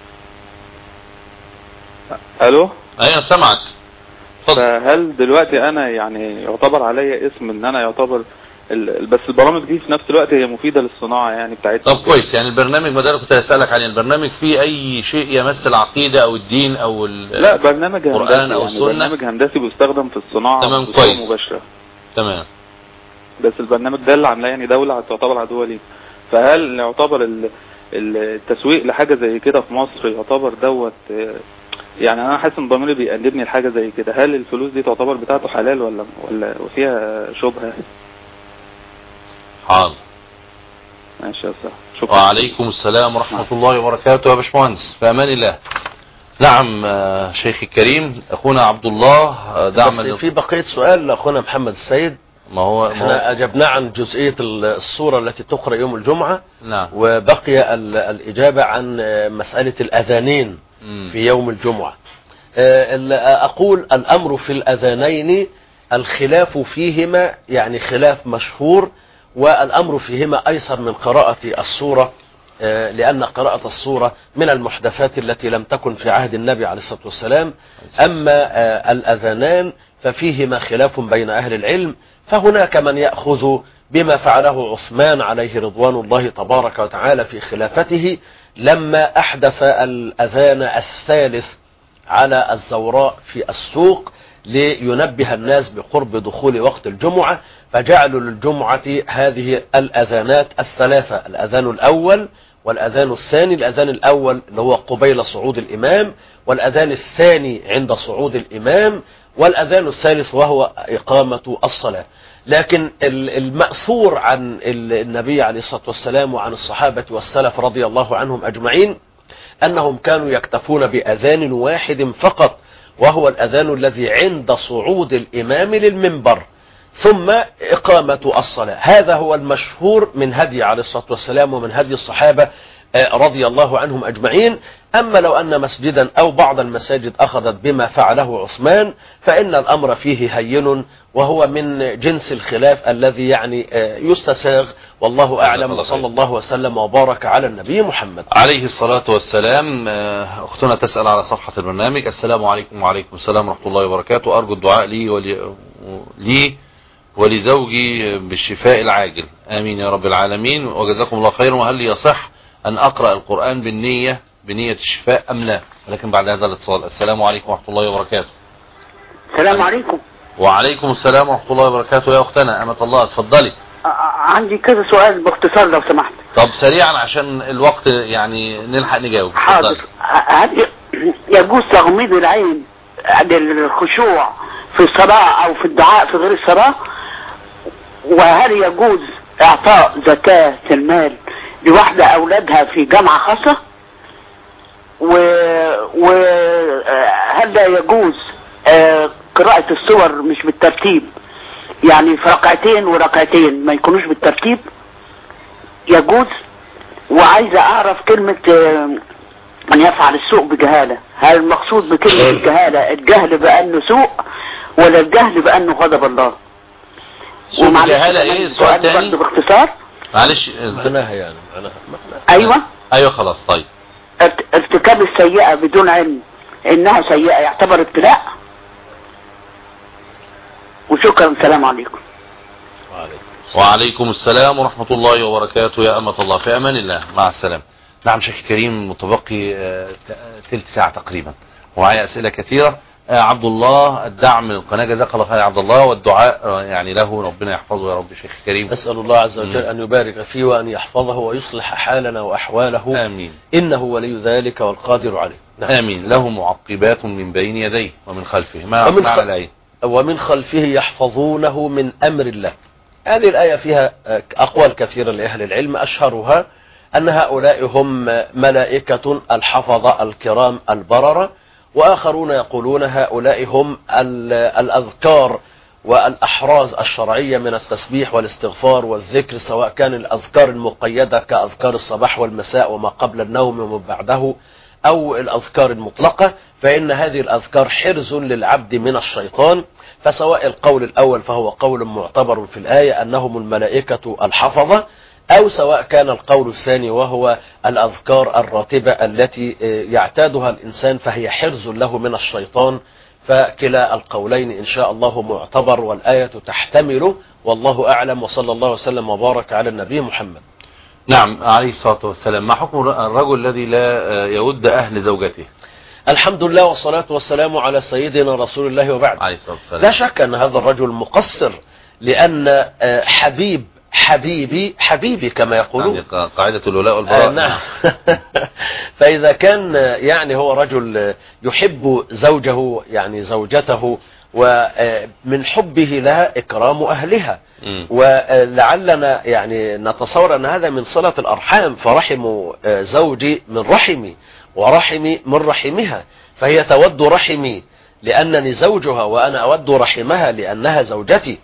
الو. ايوه سامعك. فهل دلوقتي انا يعني يعتبر عليا اسم ان انا يعتبر ال... بس البرامج دي في نفس الوقت هي مفيدة للصناعة يعني بتاعتنا؟ طب كويس. يعني البرنامج ما ده كنت هسألك عن البرنامج فيه اي شيء يمس العقيدة او الدين او لا برنامج هندسي أو يعني السنة. برنامج هندسي بيستخدم في الصناعة تمام كويس مباشرة. تمام. بس البرنامج ده اللي عاملاه يعني دولة تعتبر عدوة ليه. فهل يعتبر ال... التسويق لحاجة زي كده في مصر يعتبر دوت يعني انا حاسس ان ضميري بيقلبني لحاجه زي كده؟ هل الفلوس دي تعتبر بتاعته حلال ولا ولا وفيها شبهه؟ حاضر ماشي يا استاذ. شكرا. وعليكم السلام ورحمه الله وبركاته يا باشمهندس، في امان الله. نعم شيخي الكريم اخونا عبد الله دعما. بس في بقيه سؤال لاخونا محمد السيد. ما هو احنا ما هو اجبنا عن جزئيه الصوره التي تقرا يوم الجمعه. نعم. وبقي الاجابه عن مساله الاذانين في يوم الجمعة. أقول الأمر في الأذانين الخلاف فيهما يعني خلاف مشهور، والأمر فيهما أيسر من قراءة السورة، لأن قراءة السورة من المحدثات التي لم تكن في عهد النبي عليه الصلاة والسلام. أما الأذانان ففيهما خلاف بين أهل العلم، فهناك من يأخذ بما فعله عثمان عليه رضوان الله تبارك وتعالى في خلافته لما أحدث الأذان الثالث على الزوراء في السوق لينبه الناس بقرب دخول وقت الجمعة، فجعلوا للجمعة هذه الأذانات الثلاثة: الأذان الأول والأذان الثاني. الأذان الأول اللي هو قبيل صعود الإمام، والأذان الثاني عند صعود الإمام، والأذان الثالث وهو إقامة الصلاة. لكن المأثور عن النبي عليه الصلاة والسلام وعن الصحابة والسلف رضي الله عنهم أجمعين أنهم كانوا يكتفون بأذان واحد فقط، وهو الأذان الذي عند صعود الإمام للمنبر ثم إقامة الصلاة. هذا هو المشهور من هدي عليه الصلاة والسلام ومن هدي الصحابة رضي الله عنهم أجمعين. أما لو أن مسجدا أو بعض المساجد أخذت بما فعله عثمان فإن الأمر فيه هين، وهو من جنس الخلاف الذي يعني يستساغ، والله أعلم. وصلى الله وسلم وبارك على النبي محمد عليه الصلاة والسلام. أختنا تسأل على صفحة البرنامج: السلام عليكم. وعليكم السلام ورحمة الله وبركاته. أرجو الدعاء لي ولي, لي ولزوجي بالشفاء العاجل، آمين يا رب العالمين، وجزاكم الله خيرا. وهل يصح أن أقرأ القرآن بالنية بنية الشفاء أم لا؟ ولكن بعد هذا الاتصال. السلام عليكم ورحمة الله وبركاته. السلام عليكم. وعليكم السلام ورحمة الله وبركاته. يا أختنا أمة الله اتفضلي. عندي كذا سؤال باختصار لو سمحت. طب سريعا عشان الوقت يعني نلحق نجاوب. حاضر. هل يجوز تغميض العين للخشوع في الصلاة أو في الدعاء في غير الصلاة؟ وهل يجوز إعطاء زكاة المال لواحدة أولادها في جامعة خاصة، وهل لا يجوز آه قراءة السور مش بالترتيب، يعني في ركعتين وركعتين ما يكونوش بالترتيب يجوز؟ وعايزة أعرف كلمة آه من يفعل السوء بجهالة، هل المقصود بكلمة الجهالة الجهل بأنه سوء ولا الجهل بأنه غضب الله؟ سوء بجهالة ايه؟ سؤال تاني باختصار معلش. معناها يعني معناها ايوه ايوه خلاص. طيب ارتكاب السيئة بدون علم انها سيئة يعتبر ابتلاء؟ وشكرا. السلام عليكم. وعليكم. وعليكم السلام ورحمة الله وبركاته. يا أمة الله في أمان الله. مع السلامة. نعم شيخ كريم، متبقي ثلث ساعة تقريبا ومعي أسئلة كثيرة. عبد الله الدعم من القناة، جزاك الله خير يا عبد الله، والدعاء يعني له، ربنا يحفظه يا رب. شيخ كريم، أسأل الله عز وجل أن يبارك فيه وأن يحفظه ويصلح حالنا وأحواله. آمين. إنه ولي ذلك والقادر عليه. نعم. آمين. له معقبات من بين يديه ومن خلفه. ما ومن, خ... الآية؟ ومن خلفه يحفظونه من أمر الله. هذه الآية فيها أقوال كثيرة لأهل العلم، أشهرها أن هؤلاء هم ملائكة الحفظة الكرام البررة، وآخرون يقولون هؤلاء هم الأذكار والأحراز الشرعية من التسبيح والاستغفار والذكر، سواء كان الأذكار المقيدة كأذكار الصباح والمساء وما قبل النوم وما بعده، أو الأذكار المطلقة، فإن هذه الأذكار حرز للعبد من الشيطان. فسواء القول الأول فهو قول معتبر في الآية أنهم الملائكة الحفظة، أو سواء كان القول الثاني وهو الأذكار الراتبة التي يعتادها الإنسان فهي حرز له من الشيطان. فكلا القولين إن شاء الله معتبر، والآية تحتمل، والله أعلم. وصلى الله وسلم وبارك على النبي محمد. نعم عليه الصلاة والسلام. ما حكم الرجل الذي لا يود أهل زوجته؟ الحمد لله والصلاة والسلام على سيدنا رسول الله وبعد. عليه الصلاة والسلام. لا شك أن هذا الرجل مقصر، لأن حبيب حبيبي حبيبي كما يقولون، يعني قاعدة الولاء والبراء. آه نعم. فإذا كان يعني هو رجل يحب زوجه يعني زوجته، ومن حبه لها إكرام أهلها، م. ولعلنا يعني نتصور أن هذا من صلة الأرحام، فرحم زوجي من رحمي ورحمي من رحمها، فهي تود رحمي لأنني زوجها، وأنا أود رحمها لأنها زوجتي.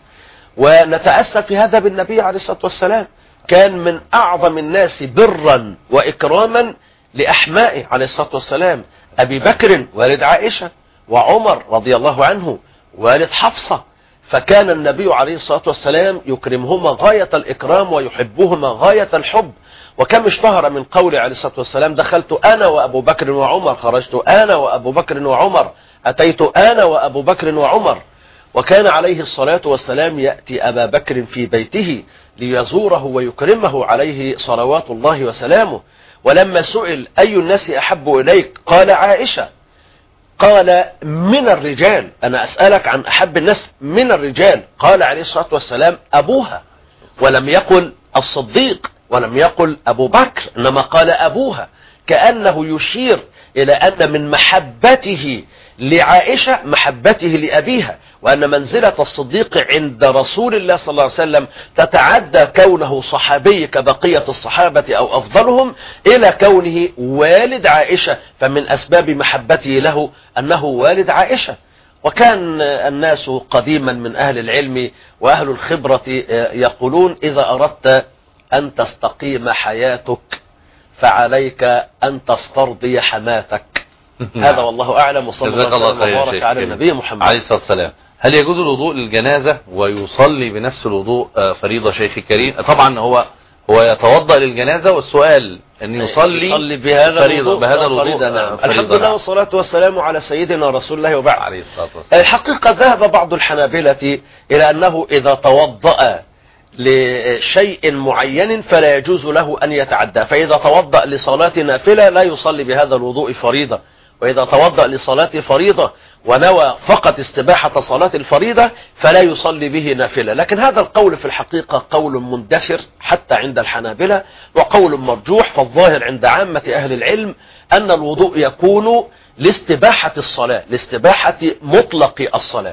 ونتأسف في هذا بالنبي عليه الصلاة والسلام، كان من أعظم الناس برا وإكراما لأحمائه عليه الصلاة والسلام، أبي بكر والد عائشة، وعمر رضي الله عنه والد حفصة، فكان النبي عليه الصلاة والسلام يكرمهما غاية الإكرام ويحبهما غاية الحب. وكم اشتهر من قوله عليه الصلاة والسلام: دخلت أنا وأبو بكر وعمر، خرجت أنا وأبو بكر وعمر، أتيت أنا وأبو بكر وعمر. وكان عليه الصلاة والسلام يأتي أبا بكر في بيته ليزوره ويكرمه عليه صلوات الله وسلامه. ولما سئل أي الناس أحب إليك قال عائشة، قال من الرجال، أنا أسألك عن أحب الناس من الرجال، قال عليه الصلاة والسلام أبوها، ولم يقل الصديق ولم يقل أبو بكر، إنما قال أبوها، كأنه يشير إلى أن من محبته لعائشة محبته لأبيها، وأن منزلة الصديق عند رسول الله صلى الله عليه وسلم تتعدى كونه صحابي كبقية الصحابة أو أفضلهم إلى كونه والد عائشة، فمن أسباب محبته له أنه والد عائشة. وكان الناس قديما من أهل العلم وأهل الخبرة يقولون: إذا أردت أن تستقيم حياتك فعليك أن تسترضي حماتك. هذا والله أعلم، وصلى الله وسلم وبارك على النبي محمد عليه الصلاة والسلام. هل يجوز الوضوء للجنازة ويصلي بنفس الوضوء فريضة شيخ كريم؟ طبعا هو هو يتوضأ للجنازة، والسؤال أن يصلي, يصلي بهذا فريضة بهذا الوضوء. نعم. الحمد لله والصلاة والسلام على سيدنا رسول الله وبعد. عليه الصلاة والسلام. الحقيقة ذهب بعض الحنابلة إلى أنه إذا توضأ لشيء معين فلا يجوز له أن يتعدى، فإذا توضأ لصلاة نافلة لا يصلي بهذا الوضوء فريضة، وإذا توضأ لصلاة فريضة ونوى فقط استباحة صلاة الفريضة فلا يصلي به نافلة. لكن هذا القول في الحقيقة قول مندثر حتى عند الحنابلة وقول مرجوح، فالظاهر عند عامة أهل العلم أن الوضوء يكون لاستباحة الصلاة، لاستباحة مطلق الصلاة.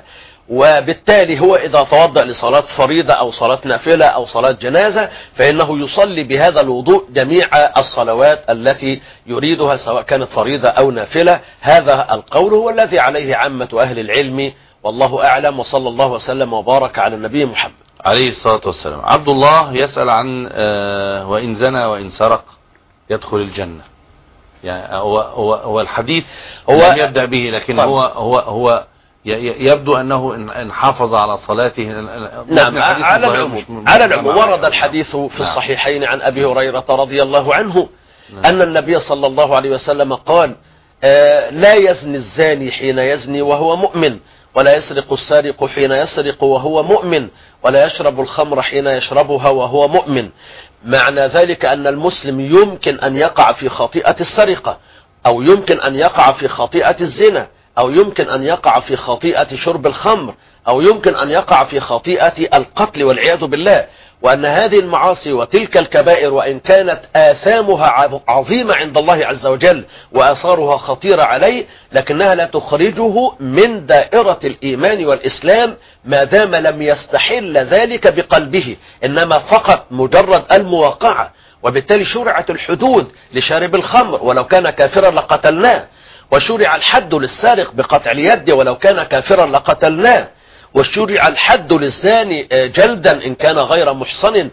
وبالتالي هو إذا توضأ لصلاة فريضة أو صلاة نافلة أو صلاة جنازة فإنه يصلي بهذا الوضوء جميع الصلوات التي يريدها سواء كانت فريضة أو نافلة. هذا القول هو الذي عليه عامة أهل العلم، والله أعلم، وصلى الله وسلم وبارك على النبي محمد عليه الصلاة والسلام. عبد الله يسأل عن آه وإن زنى وإن سرق يدخل الجنة. يعني هو هو هو الحديث هو لم يبدأ به، لكن هو هو هو يبدو أنه إن حافظ على صلاته. نعم، على العموم على العموم ورد الحديث في الصحيحين عن أبي هريرة رضي الله عنه أن النبي صلى الله عليه وسلم قال: آه لا يزني الزاني حين يزني وهو مؤمن، ولا يسرق السارق حين يسرق وهو مؤمن، ولا يشرب الخمر حين يشربها وهو مؤمن. معنى ذلك أن المسلم يمكن أن يقع في خطيئة السرقة، أو يمكن أن يقع في خطيئة الزنا، أو يمكن أن يقع في خطيئة شرب الخمر، أو يمكن أن يقع في خطيئة القتل والعياذ بالله. وأن هذه المعاصي وتلك الكبائر وإن كانت آثامها عظيمة عند الله عز وجل وآثارها خطيرة عليه، لكنها لا تخرجه من دائرة الإيمان والإسلام ما دام لم يستحل ذلك بقلبه، إنما فقط مجرد المواقعة. وبالتالي شرعت الحدود لشارب الخمر ولو كان كافرا لقتلناه، وشرع الحد للسارق بقطع اليد ولو كان كافرا لقتلناه، وشرع الحد للزاني جلدا إن كان غير محصن،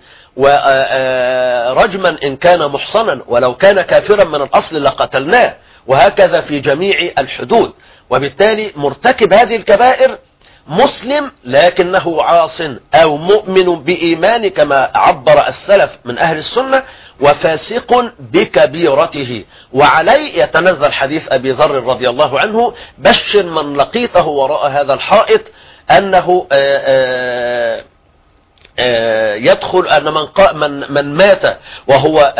ورجما إن كان محصنا ولو كان كافرا من الأصل لقتلناه، وهكذا في جميع الحدود. وبالتالي مرتكب هذه الكبائر مسلم لكنه عاص أو مؤمن بإيمان كما عبر السلف من أهل السنة، وفاسق بكبيرته. وعليه يتنزل حديث أبي ذر رضي الله عنه: بشر من لقيته وراء هذا الحائط أنه آآ آآ يدخل أن من, من, من مات وهو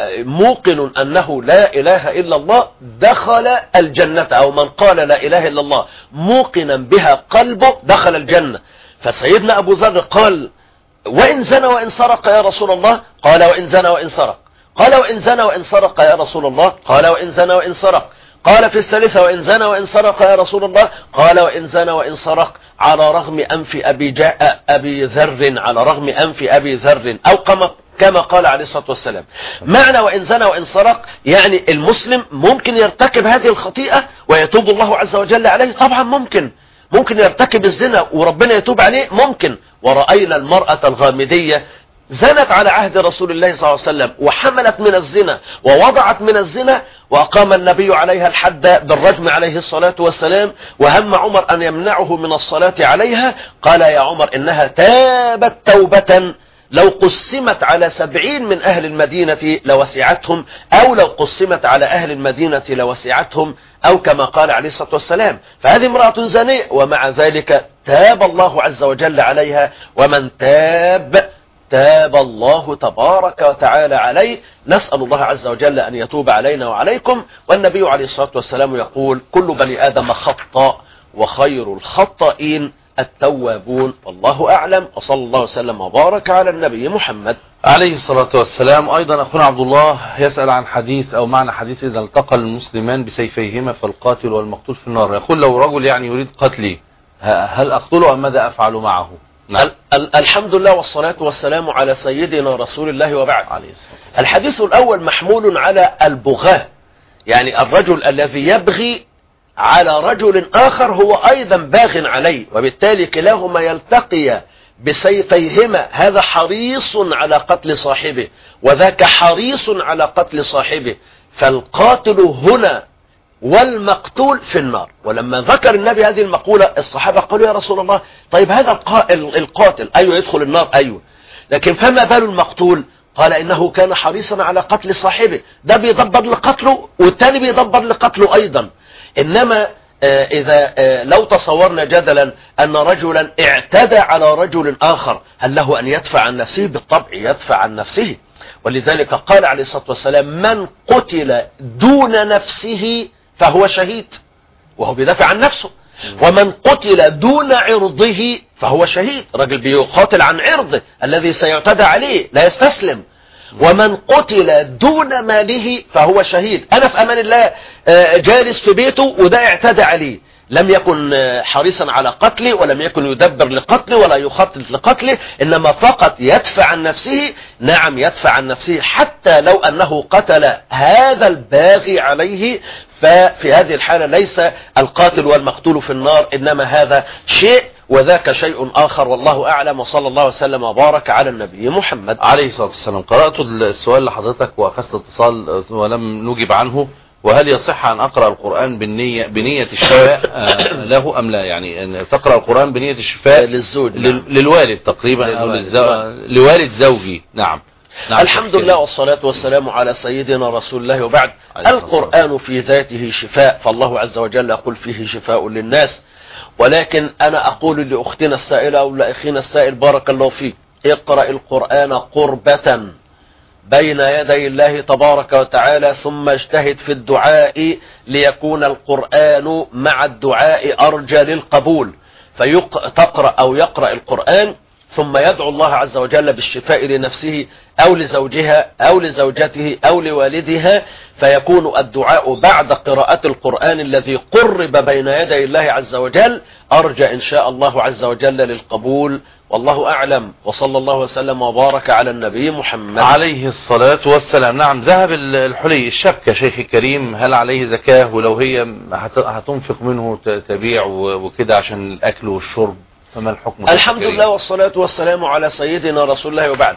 موقن أنه لا إله إلا الله دخل الجنة، أو من قال لا إله إلا الله موقنا بها قلبه دخل الجنة. فسيدنا أبو ذر قال: وإن زنى وإن سرق يا رسول الله؟ قال: وإن زنى وإن سرق. قال: وإن زنى وإن سرق يا رسول الله؟ قال: وإن زنى وإن سرق. قال في الثالثة: وإن زنى وإن سرق يا رسول الله؟ قال: وإن زنى وإن سرق على رغم أنف أبي جاء أبي ذر، على رغم أنف أبي ذر، أو كما كما قال عليه الصلاة والسلام. معنى وإن زنى وإن سرق يعني المسلم ممكن يرتكب هذه الخطيئة ويتوب الله عز وجل عليه، طبعا ممكن ممكن يرتكب الزنا وربنا يتوب عليه، ممكن. ورأينا المرأة الغامدية زنت على عهد رسول الله صلى الله عليه وسلم وحملت من الزنا ووضعت من الزنا، وأقام النبي عليها الحد بالرجم عليه الصلاة والسلام، وهم عمر أن يمنعه من الصلاة عليها. قال: يا عمر إنها تابت توبة لو قسمت على سبعين من أهل المدينة لوسعتهم، أو لو قسمت على أهل المدينة لوسعتهم، أو كما قال عليه الصلاة والسلام. فهذه امرأة زانية ومع ذلك تاب الله عز وجل عليها، ومن تاب تاب الله تبارك وتعالى عليه. نسأل الله عز وجل أن يتوب علينا وعليكم. والنبي عليه الصلاة والسلام يقول: كل بني آدم خطاء وخير الخطائين التوابون. والله أعلم، وصلى الله وسلم وبارك على النبي محمد عليه الصلاة والسلام. أيضا أخونا عبد الله يسأل عن حديث أو معنى حديث: إذا التقى المسلمان بسيفيهما فالقاتل والمقتول في النار. يقول: لو رجل يعني يريد قتلي هل أقتله أم ماذا أفعل معه؟ نعم. الحمد لله والصلاة والسلام على سيدنا رسول الله وبعد. الحديث الأول محمول على البغاة، يعني الرجل الذي يبغي على رجل آخر هو أيضا باغ عليه، وبالتالي كلاهما يلتقي بسيفيهما، هذا حريص على قتل صاحبه وذاك حريص على قتل صاحبه، فالقاتل هنا والمقتول في النار. ولما ذكر النبي هذه المقولة الصحابة قالوا: يا رسول الله، طيب هذا القاتل أيوه يدخل النار، أيوه، لكن فما بال المقتول؟ قال: إنه كان حريصا على قتل صاحبه، ده بيدبر لقتله والتاني بيدبر لقتله أيضا. إنما إذا لو تصورنا جدلا أن رجلا اعتدى على رجل آخر، هل له أن يدفع عن نفسه؟ بالطبع يدفع عن نفسه. ولذلك قال عليه الصلاة والسلام: من قتل دون نفسه فهو شهيد، وهو بيدافع عن نفسه. ومن قتل دون عرضه فهو شهيد، رجل بيقاتل عن عرضه الذي سيعتدى عليه لا يستسلم. ومن قتل دون ماله فهو شهيد، أنا في أمان الله جالس في بيته وده اعتدى عليه، لم يكن حريصا على قتله، ولم يكن يدبر لقتله ولا يخطط لقتله، إنما فقط يدفع عن نفسه. نعم يدفع عن نفسه، حتى لو أنه قتل هذا الباغي عليه، ففي هذه الحالة ليس القاتل والمقتول في النار، إنما هذا شيء وذاك شيء آخر، والله أعلم. وصلى الله وسلم وبارك على النبي محمد عليه الصلاة والسلام. قرأت السؤال لحضرتك وأخذت اتصال ولم نجب عنه، وهل يصح أن أقرأ القرآن بالنية بنية الشفاء له أم لا؟ يعني أن تقرأ القرآن بنية الشفاء للزوج لل... للوالد تقريبا أو للزو... لوالد زوجي. نعم, نعم. الحمد لله والصلاة والسلام على سيدنا رسول الله، وبعد. القرآن في ذاته شفاء، فالله عز وجل يقول فيه شفاء للناس. ولكن أنا أقول لأختنا السائلة أو لأخينا السائل بارك الله فيك، اقرأ القرآن قربة بين يدي الله تبارك وتعالى، ثم اجتهد في الدعاء ليكون القرآن مع الدعاء أرجى للقبول. فتقرأ أو يقرأ القرآن ثم يدعو الله عز وجل بالشفاء لنفسه أو لزوجها أو لزوجته أو لوالدها، فيكون الدعاء بعد قراءة القرآن الذي قرب بين يدي الله عز وجل أرجى إن شاء الله عز وجل للقبول، والله أعلم. وصلى الله وسلم وبارك على النبي محمد عليه الصلاة والسلام. نعم. ذهب الحلي الشبكة شيخ الكريم، هل عليه زكاة؟ ولو هي هتنفق منه تبيع وكده عشان الأكل والشرب، فما الحكم؟ الحمد لله والصلاة والسلام على سيدنا رسول الله، وبعد.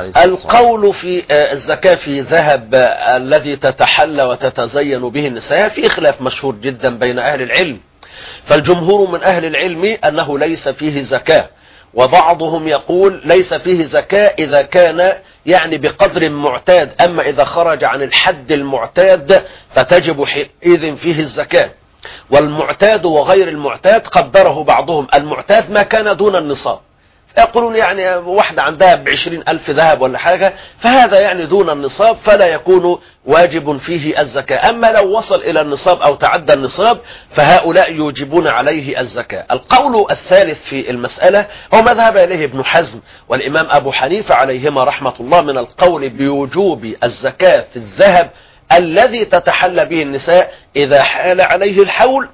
القول في الزكاة في ذهب الذي تتحلى وتتزين به النساء في خلاف مشهور جدا بين أهل العلم، فالجمهور من أهل العلم أنه ليس فيه زكاة، وبعضهم يقول ليس فيه زكاة إذا كان يعني بقدر معتاد، أما إذا خرج عن الحد المعتاد فتجب حينئذ فيه الزكاة. والمعتاد وغير المعتاد قدره بعضهم، المعتاد ما كان دون النصاب، يقولون يعني واحدة عندها بعشرين ألف ذهب ولا حاجة، فهذا يعني دون النصاب فلا يكون واجب فيه الزكاة. أما لو وصل إلى النصاب أو تعدى النصاب فهؤلاء يوجبون عليه الزكاة. القول الثالث في المسألة هو ما ذهب إليه ابن حزم والإمام أبو حنيفة عليهما رحمة الله من القول بوجوب الزكاة في الذهب الذي تتحلى به النساء إذا حال عليه الحول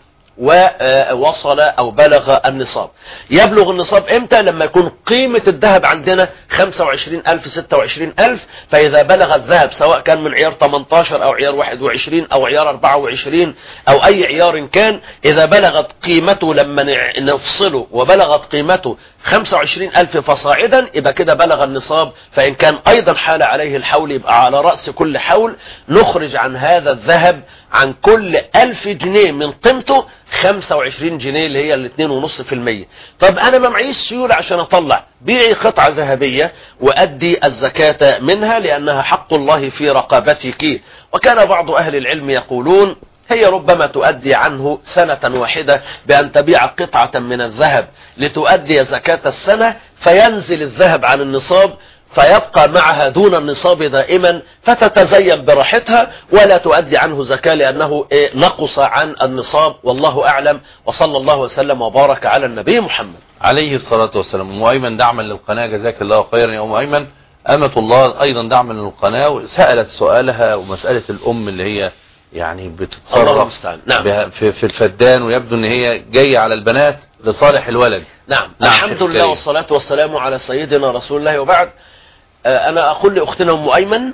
ووصل أو بلغ النصاب. يبلغ النصاب إمتى؟ لما يكون قيمة الذهب عندنا خمسة وعشرين ألف ستة وعشرين ألف، فإذا بلغ الذهب سواء كان من عيار ثمانية عشر أو عيار واحد وعشرين أو عيار أربعة وعشرين أو أي عيار كان، إذا بلغت قيمته لما نفصله وبلغت قيمته خمسة وعشرين ألف فصاعدا يبقى كده بلغ النصاب. فإن كان أيضا حال عليه الحول يبقى على رأس كل حول نخرج عن هذا الذهب عن كل ألف جنيه من قيمته خمسة وعشرين جنيه اللي هي الاثنين ونص في المية. طب أنا ما معيش سيولة عشان أطلع، بيعي قطعة ذهبية وأدي الزكاة منها لأنها حق الله في رقبتك. وكان بعض أهل العلم يقولون هي ربما تؤدي عنه سنة واحدة بأن تبيع قطعة من الذهب لتؤدي زكاة السنة، فينزل الذهب عن النصاب فيبقى معها دون النصاب دائما، فتتزين براحتها ولا تؤدي عنه زكاة لأنه نقص عن النصاب، والله أعلم. وصلى الله وسلم وبارك على النبي محمد عليه الصلاة والسلام. أم أيمن دعما للقناة، جزاك الله خيرا يا أم أيمن. أمة الله أيضا دعما للقناة، وسألت سؤالها ومسألة الأم اللي هي يعني بتتصرف نعم. في, في الفدان، ويبدو ان هي جاية على البنات لصالح الولد. نعم, نعم. الحمد لله والصلاة والسلام على سيدنا رسول الله، وبعد. أنا أقول لأختنا أم أيمن،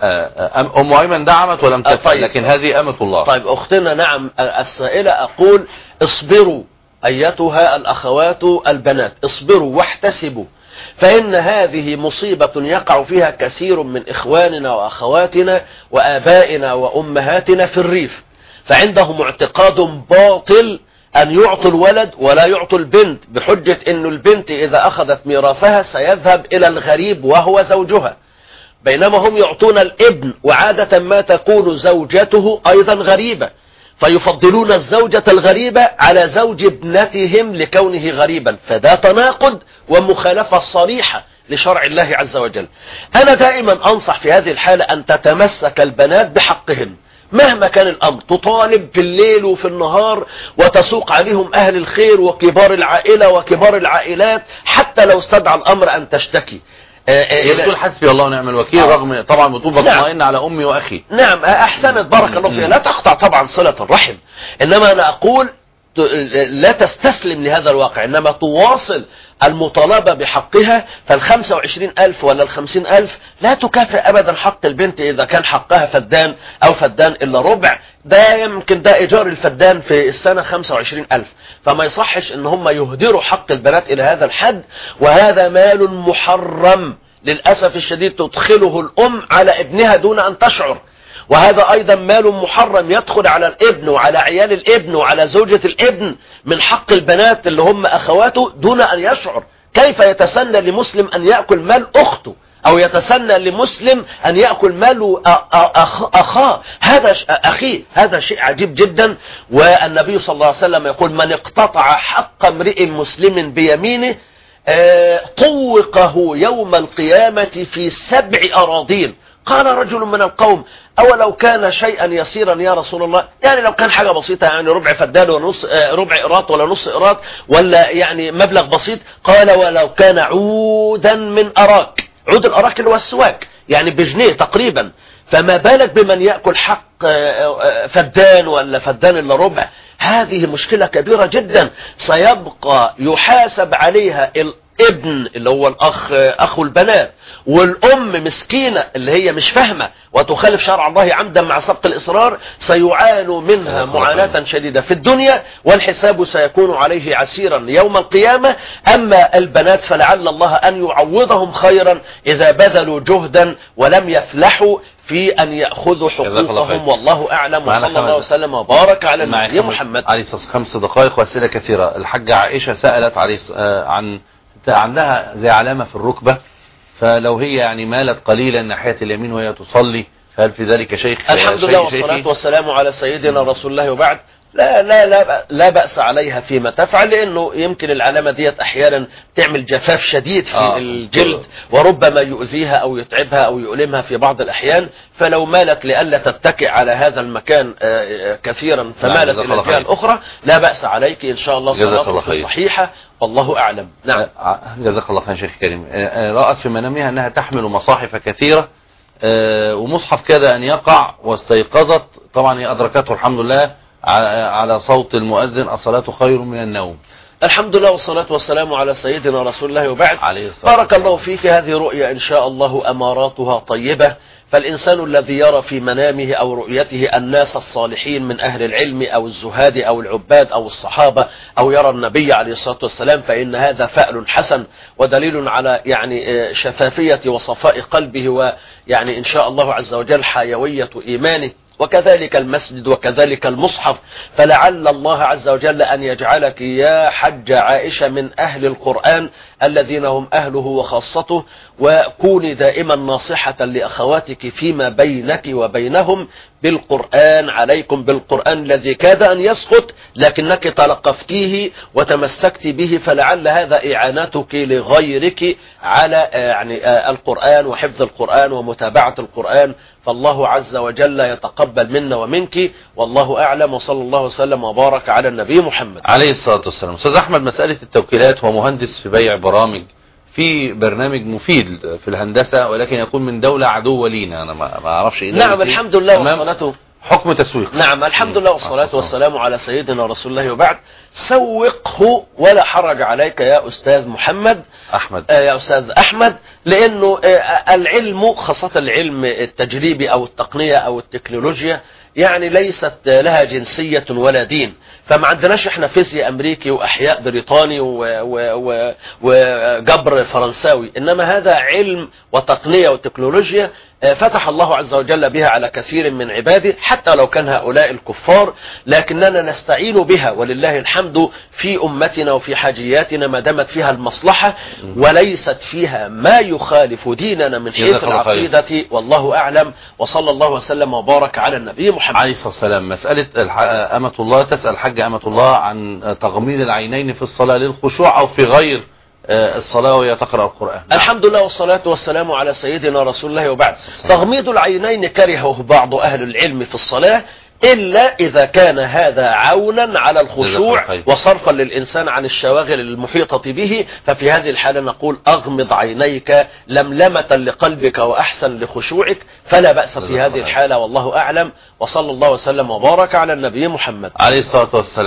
لا أم أيمن دعمت ولم تفعل، طيب. لكن هذه أمة الله. طيب أختنا نعم السائلة، أقول اصبروا أيتها الأخوات البنات، اصبروا واحتسبوا، فإن هذه مصيبة يقع فيها كثير من إخواننا وأخواتنا وآبائنا وأمهاتنا في الريف، فعندهم اعتقاد باطل أن يعطوا الولد ولا يعطوا البنت، بحجة أن البنت إذا أخذت ميراثها سيذهب إلى الغريب وهو زوجها، بينما هم يعطون الابن وعادة ما تكون زوجته أيضا غريبة، فيفضلون الزوجة الغريبة على زوج ابنتهم لكونه غريبا، فده تناقض ومخالفة صريحة لشرع الله عز وجل. أنا دائما أنصح في هذه الحالة أن تتمسك البنات بحقهن مهما كان الأمر، تطالب في الليل وفي النهار وتسوق عليهم أهل الخير وكبار العائلة وكبار العائلات حتى لو استدعى الأمر أن تشتكي. هي بتقول حسبي الله ونعم الوكيل، آه. رغم طبعا بتقول بطمئن نعم. على أمي وأخي. نعم أحسنت بارك الله فيها، لا تقطع طبعا صلة الرحم، إنما أنا أقول لا تستسلم لهذا الواقع، إنما تواصل المطالبة بحقها. فالخمسة وعشرين ألف ولا الخمسين ألف لا تكافئ أبدا حق البنت إذا كان حقها فدان أو فدان إلا ربع. ده يمكن ده إيجار الفدان في السنة خمسة وعشرين ألف، فما يصحش إن هم يهدروا حق البنات إلى هذا الحد. وهذا مال محرم للأسف الشديد تدخله الأم على ابنها دون أن تشعر. وهذا أيضا مال محرم يدخل على الابن وعلى عيال الابن وعلى زوجة الابن من حق البنات اللي هم أخواته دون أن يشعر. كيف يتسنى لمسلم أن يأكل مال أخته، أو يتسنى لمسلم أن يأكل مال أخاه هذا أخيه؟ هذا شيء عجيب جدا. والنبي صلى الله عليه وسلم يقول: من اقتطع حق امرئ مسلم بيمينه طوقه يوم القيامة في سبع أراضين. قال رجل من القوم: أولو كان شيئا يسيرا يا رسول الله؟ يعني لو كان حاجة بسيطة، يعني ربع فدان ونص، ربع إيراد ولا نص إيراد، ولا يعني مبلغ بسيط. قال: ولو كان عودا من أراك. عود الأراك اللي هو السواك، يعني بجنيه تقريبا. فما بالك بمن يأكل حق فدان ولا فدان إلا ربع؟ هذه مشكلة كبيرة جدا سيبقى يحاسب عليها الابن اللي هو الأخ أخو البنات، والأم مسكينة اللي هي مش فاهمة وتخالف شرع الله عمدا مع سبق الإصرار، سيعانوا منها معاناة شديدة في الدنيا، والحساب سيكون عليه عسيرا يوم القيامة. أما البنات فلعل الله أن يعوضهم خيرا إذا بذلوا جهدا ولم يفلحوا في أن يأخذوا حقوقهم، والله أعلم. وصلى الله وسلم وبارك على النبي محمد عليه الصلاة والسلام. خمس دقائق وأسئلة كثيرة. الحاجة عائشة سألت عليه عن عندها زي علامة في الركبة، فلو هي يعني مالت قليلا ناحية اليمين وهي تصلي، فهل في ذلك شيء؟ الحمد لله والصلاة والسلام على سيدنا رسول الله، وبعد لا لا لا لا بأس عليها فيما تفعل، لأنه يمكن العلامة ديت أحيانا تعمل جفاف شديد في آه. الجلد، وربما يؤذيها أو يتعبها أو يؤلمها في بعض الأحيان. فلو مالت لألا تتكئ على هذا المكان كثيرا فمالت إلى الجهة الأخرى لا بأس عليك إن شاء الله، صلاتك صحيحة والله أعلم. نعم. جزاك الله خير شيخ كريم. رأت في منامها أنها تحمل مصاحف كثيرة، ومصحف كاد أن يقع واستيقظت، طبعا هي أدركته الحمد لله على صوت المؤذن: الصلاة خير من النوم. الحمد لله والصلاة والسلام على سيدنا رسول الله، وبعد. بارك الله فيك. هذه رؤيا إن شاء الله أماراتها طيبة. فالإنسان الذي يرى في منامه أو رؤيته الناس الصالحين من أهل العلم أو الزهاد أو العباد أو الصحابة، أو يرى النبي عليه الصلاة والسلام، فإن هذا فأل حسن ودليل على يعني شفافية وصفاء قلبه، ويعني إن شاء الله عز وجل حيوية إيمانه. وكذلك المسجد وكذلك المصحف. فلعل الله عز وجل أن يجعلك يا حج عائشة من أهل القرآن الذين هم أهله وخاصته، وكوني دائما ناصحة لأخواتك فيما بينك وبينهم بالقرآن. عليكم بالقرآن الذي كاد أن يسقط لكنك تلقفتيه وتمسكت به، فلعل هذا إعانتك لغيرك على يعني القرآن وحفظ القرآن ومتابعة القرآن. فالله عز وجل يتقبل منا ومنك، والله أعلم. وصلى الله وسلم وبارك على النبي محمد عليه الصلاة والسلام. أستاذ أحمد، مسألة التوكيلات، هو مهندس في بيع برامج في برنامج مفيد في الهندسة، ولكن يكون من دولة عدوة لينا، أنا ما أعرفش إيه. نعم الحمد لله والصلاة حكم تسويق. نعم الحمد لله والصلاة والسلام على سيدنا رسول الله، وبعد. سوقه ولا حرج عليك يا أستاذ محمد أحمد آه يا أستاذ أحمد، لأنه آه العلم خاصة العلم التجريبي أو التقنية أو التكنولوجيا يعني ليست لها جنسية ولا دين. فما عندناش احنا فيزياء امريكي واحياء بريطاني وجبر فرنساوي، انما هذا علم وتقنية وتكنولوجيا فتح الله عز وجل بها على كثير من عباده، حتى لو كان هؤلاء الكفار، لكننا نستعين بها ولله الحمد في أمتنا وفي حاجياتنا ما دامت فيها المصلحة وليست فيها ما يخالف ديننا من حيث العقيدة، والله أعلم. وصلى الله وسلم وبارك على النبي محمد عليه الصلاة والسلام. مسألة أمة الله تسأل حاجة أمة الله عن تغميض العينين في الصلاة للخشوع أو في غير الصلاة وهي تقرأ القرآن. الحمد لله والصلاة والسلام على سيدنا رسول الله، وبعد. تغميض العينين كرهه بعض أهل العلم في الصلاة، إلا إذا كان هذا عونا على الخشوع وصرفا للإنسان عن الشواغل المحيطة به، ففي هذه الحالة نقول أغمض عينيك لملمة لقلبك وأحسن لخشوعك، فلا بأس في هذه الحالة، والله أعلم. وصلى الله وسلم وبارك على النبي محمد عليه الصلاة والسلام.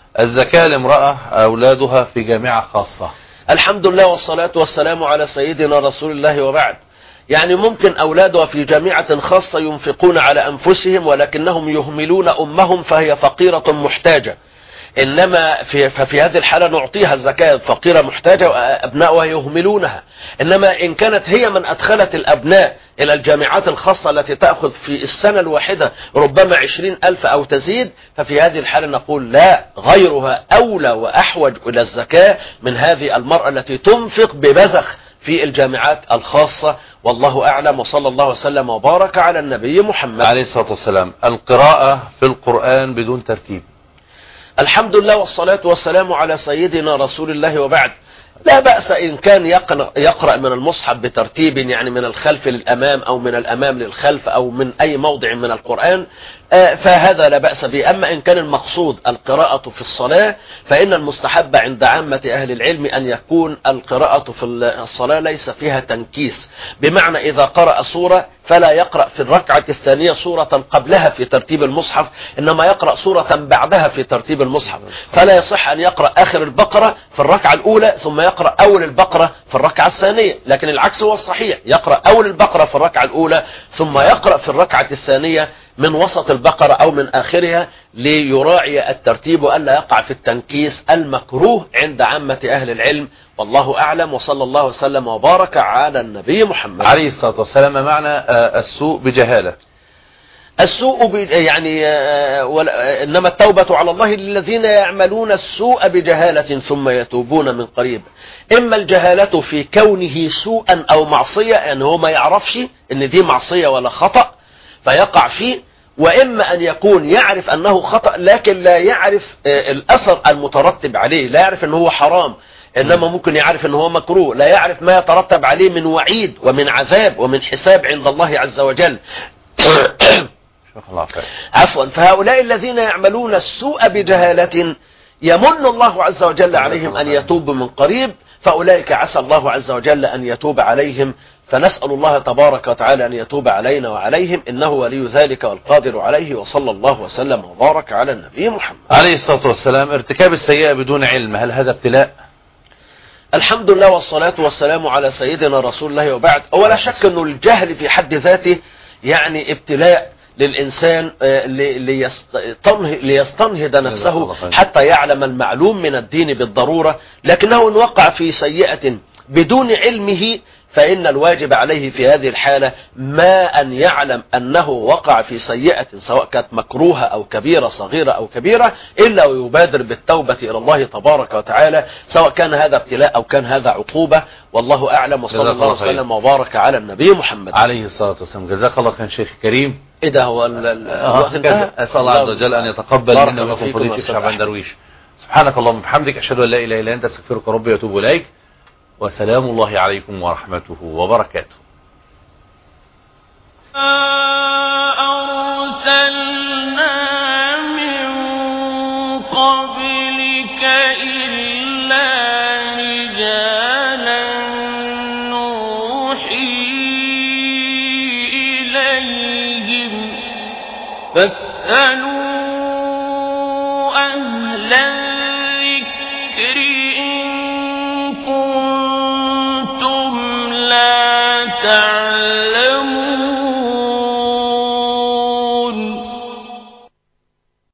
الزكاة لامرأة أولادها في جامعة خاصة. الحمد لله والصلاة والسلام على سيدنا رسول الله وبعد. يعني ممكن أولادها في جامعة خاصة ينفقون على أنفسهم ولكنهم يهملون أمهم فهي فقيرة محتاجة، إنما في ففي هذه الحالة نعطيها الزكاة، فقيرة محتاجة وأبنائها يهملونها. إنما إن كانت هي من أدخلت الأبناء إلى الجامعات الخاصة التي تأخذ في السنة الواحدة ربما عشرين ألف أو تزيد، ففي هذه الحالة نقول لا، غيرها أولى وأحوج إلى الزكاة من هذه المرأة التي تنفق ببذخ في الجامعات الخاصة. والله أعلم، وصلى الله وسلم وبارك على النبي محمد عليه الصلاة والسلام. القراءة في القرآن بدون ترتيب. الحمد لله والصلاة والسلام على سيدنا رسول الله وبعد. لا بأس إن كان يقرأ, يقرأ من المصحف بترتيب، يعني من الخلف للأمام أو من الأمام للخلف أو من أي موضع من القرآن، فهذا لا بأس به. أما إن كان المقصود القراءة في الصلاة فإن المستحب عند عامة أهل العلم أن يكون القراءة في الصلاة ليس فيها تنكيس، بمعنى إذا قرأ سورة فلا يقرأ في الركعة الثانية سورة قبلها في ترتيب المصحف، إنما يقرأ سورة بعدها في ترتيب المصحف. فلا يصح أن يقرأ آخر البقرة في الركعة الأولى ثم يقرأ أول البقرة في الركعة الثانية، لكن العكس هو الصحيح، يقرأ أول البقرة في الركعة الأولى ثم يقرأ في الركعة الثانية من وسط البقرة أو من آخرها، ليراعي الترتيب وألا يقع في التنكيس المكروه عند عامة أهل العلم. والله أعلم، وصلى الله وسلم وبارك على النبي محمد عليه الصلاة والسلام. معنى السوء بجهالة. السوء يعني إنما التوبة على الله للذين يعملون السوء بجهالة ثم يتوبون من قريب. إما الجهالة في كونه سوءا أو معصية، يعني هو ما يعرفش إن دي معصية ولا خطأ فيقع فيه، وإما أن يكون يعرف أنه خطأ لكن لا يعرف الأثر المترتب عليه، لا يعرف أنه هو حرام، إنما ممكن يعرف أنه هو مكروه، لا يعرف ما يترتب عليه من وعيد ومن عذاب ومن حساب عند الله عز وجل. عفوا. فهؤلاء الذين يعملون السوء بجهالة يمن الله عز وجل عليهم أن يتوبوا من قريب، فأولئك عسى الله عز وجل أن يتوب عليهم. فنسأل الله تبارك وتعالى أن يتوب علينا وعليهم، إنه ولي ذلك والقادر عليه. وصلى الله وسلم وبارك على النبي محمد عليه الصلاة والسلام. ارتكاب السيئة بدون علم، هل هذا ابتلاء؟ الحمد لله والصلاة والسلام على سيدنا رسول الله وبعد. ولا شك أن الجهل في حد ذاته يعني ابتلاء للإنسان ليستنهض نفسه حتى يعلم المعلوم من الدين بالضرورة، لكنه إن وقع في سيئة بدون علمه فإن الواجب عليه في هذه الحالة ما أن يعلم أنه وقع في سيئة سواء كانت مكروهة أو كبيرة، صغيرة أو كبيرة، إلا ويبادر بالتوبة إلى الله تبارك وتعالى، سواء كان هذا ابتلاء أو كان هذا عقوبة. والله أعلم، وصلى الله وسلم وبارك على النبي محمد عليه الصلاة والسلام. جزاك الله خير شيخ كريم. إيه ده هو الوقت انتهى؟ أسأل الله عز وجل أن يتقبل منا ومنكم فضيلة الشيخ شعبان درويش. سبحانك اللهم وبحمدك، أشهد أن لا إله إلا أنت، أستغفرك ربي وأتوب إليك، وسلام الله عليكم ورحمته وبركاته. أرسلنا من قبلك إلا رجالا نوحي إليهم فاسألوا أهل الذكر إن كنتم لا تعلمون.